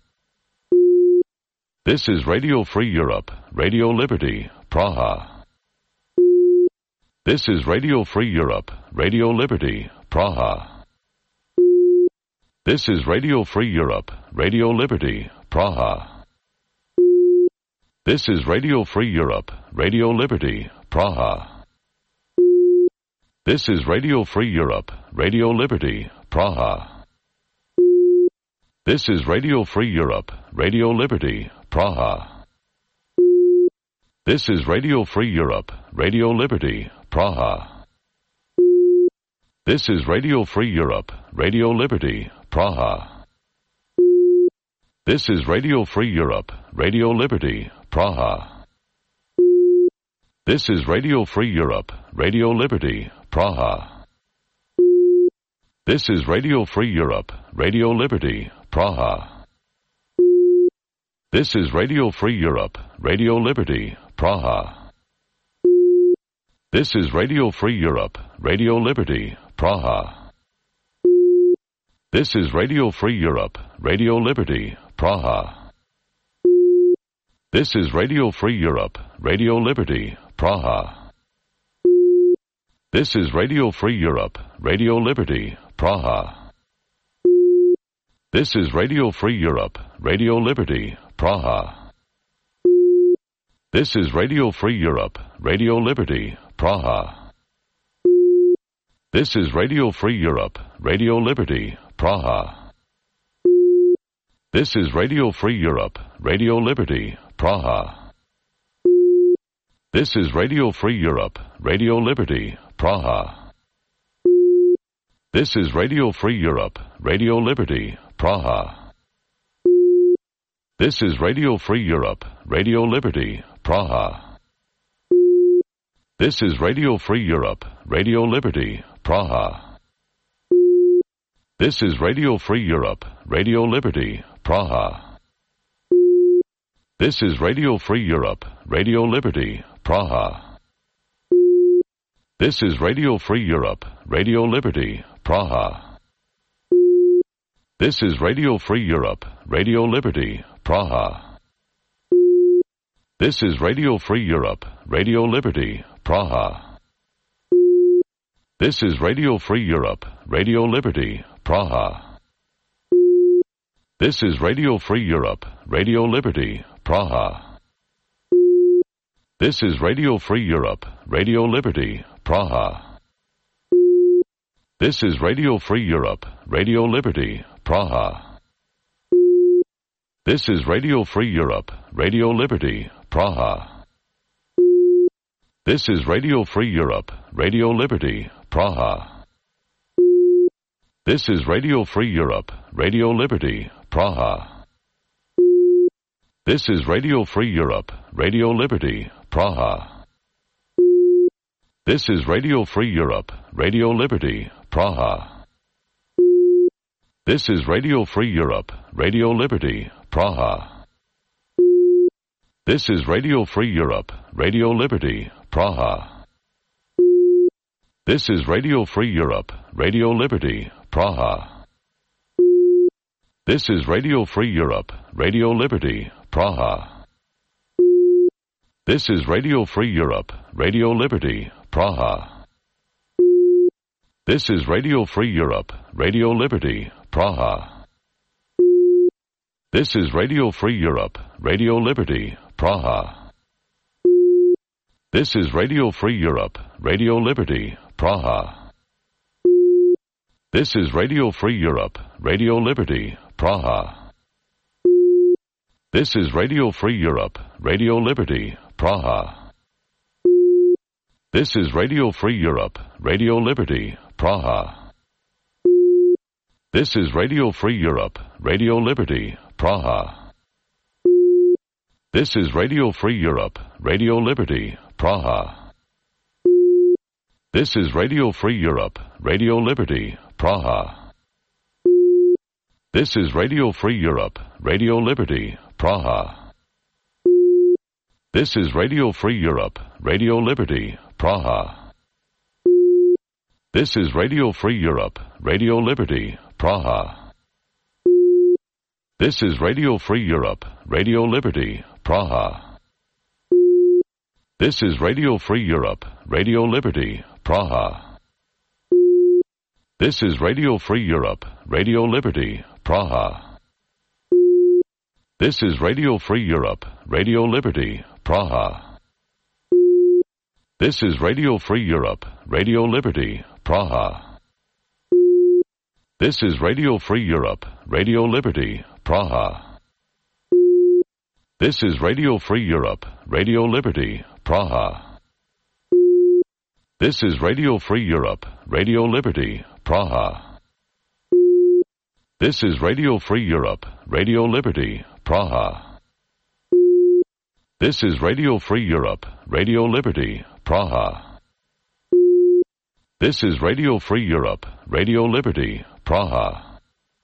This is Radio Free Europe, Radio Liberty, Praha. This is Radio Free Europe, Radio Liberty, Praha. This is Radio Free Europe, Radio Liberty, Praha. This is Radio Free Europe, Radio Liberty, Praha. This is Radio Free Europe, Radio Liberty, Praha. This is Radio Free Europe, Radio Liberty, Praha. This is Radio Free Europe, Radio Liberty, Praha. This is Radio Free Europe, Radio Liberty, Praha. This is Radio Free Europe, Radio Liberty, Praha. This is Radio Free Europe, Radio Liberty, Praha. This is Radio Free Europe, Radio Liberty, Praha. This is Radio Free Europe, Radio Liberty, Praha. This is Radio Free Europe, Radio Liberty, Praha. This is Radio Free Europe, Radio Liberty, Praha. This is Radio Free Europe, Radio Liberty, Praha. This is Radio Free Europe, Radio Liberty, Praha. This is Radio Free Europe, Radio Liberty, Praha. This is Radio Free Europe, Radio Liberty, Praha. This is Radio Free Europe, Radio Liberty, Praha. This is Radio Free Europe, Radio Liberty, Praha. This is Radio Free Europe, Radio Liberty, Praha. This is Radio Free Europe, Radio Liberty, Praha. This is Radio Free Europe, Radio Liberty, Praha. This is Radio Free Europe, Radio Liberty, Praha. This is Radio Free Europe, Radio Liberty, Praha. This is Radio Free Europe, Radio Liberty, Praha. This is Radio Free Europe, Radio Liberty, Praha. This is Radio Free Europe, Radio Liberty, Praha. This is Radio Free Europe, Radio Liberty, Praha. This is Radio Free Europe, Radio Liberty, Praha. This is Radio Free Europe, Radio Liberty, Praha. This is Radio Free Europe, Radio Liberty, Praha. This is Radio Free Europe, Radio Liberty, Praha. This is Radio Free Europe, Radio Liberty, Praha. This is Radio Free Europe, Radio Liberty, Praha. This is Radio Free Europe, Radio Liberty, Praha. This is Radio Free Europe, Radio Liberty, Praha. This is Radio Free Europe, Radio Liberty, Praha. This is Radio Free Europe, Radio Liberty, Praha. This is Radio Free Europe, Radio Liberty, Praha. This is Radio Free Europe, Radio Liberty, Praha. This is Radio Free Europe, Radio Liberty, Praha. This is Radio Free Europe, Radio Liberty, Praha. This is Radio Free Europe, Radio Liberty, Praha. This is Radio Free Europe, Radio Liberty, Praha. This is Radio Free Europe, Radio Liberty, Praha. This is Radio Free Europe, Radio Liberty, Praha. This is Radio Free Europe, Radio Liberty, Praha. This is Radio Free Europe, Radio Liberty, Praha. This is Radio Free Europe, Radio Liberty, Praha. This is Radio Free Europe, Radio Liberty, Praha. This is Radio Free Europe, Radio Liberty, Praha. This is Radio Free Europe, Radio Liberty, Praha. This is Radio Free Europe, Radio Liberty, Praha. This is Radio Free Europe, Radio Liberty, Praha. This is Radio Free Europe, Radio Liberty, Praha. This is Radio Free Europe, Radio Liberty, Praha. This is Radio Free Europe, Radio Liberty, Praha. This is Radio Free Europe, Radio Liberty, Praha. This is Radio Free Europe, Radio Liberty, Praha. This is Radio Free Europe, Radio Liberty, Praha. This is Radio Free Europe, Radio Liberty, Praha. This is Radio Free Europe, Radio Liberty, Praha. This is Radio Free Europe, Radio Liberty, Praha. This is Radio Free Europe, Radio Liberty, Praha. This is Radio Free Europe, Radio Liberty, Praha.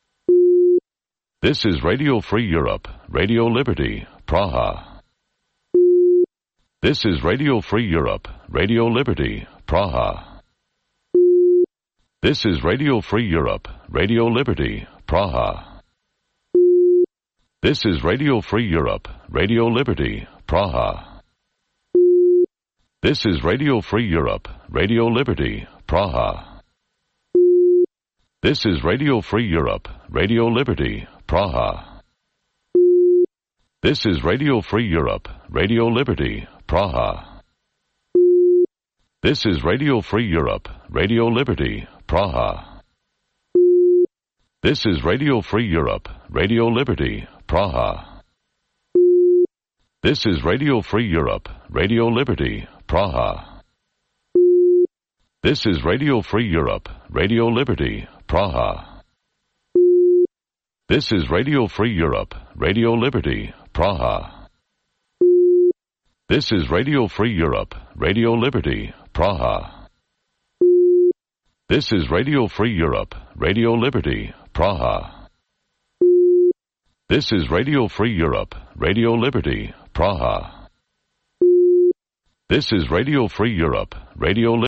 This is Radio Free Europe, Radio Liberty, Praha. This is Radio Free Europe, Radio Liberty, Praha. This is Radio Free Europe, Radio Liberty, Praha. This is Radio Free Europe, Radio Liberty, Praha. This is Radio Free Europe, Radio Liberty, Praha. This is Radio Free Europe, Radio Liberty, Praha. This is Radio Free Europe, Radio Liberty, Praha. This is Radio Free Europe, Radio Liberty, Praha. This is Radio Free Europe, Radio Liberty, Praha. This is Radio Free Europe, Radio Liberty, Praha. This is Radio Free Europe, Radio Liberty, Praha. This is Radio Free Europe, Radio Liberty, Praha. This is Radio Free Europe, Radio Liberty, Praha. This is Radio Free Europe, Radio Liberty, Praha. This is Radio Free Europe, Radio Liberty, Praha. This is Radio Free Europe, Radio Liberty.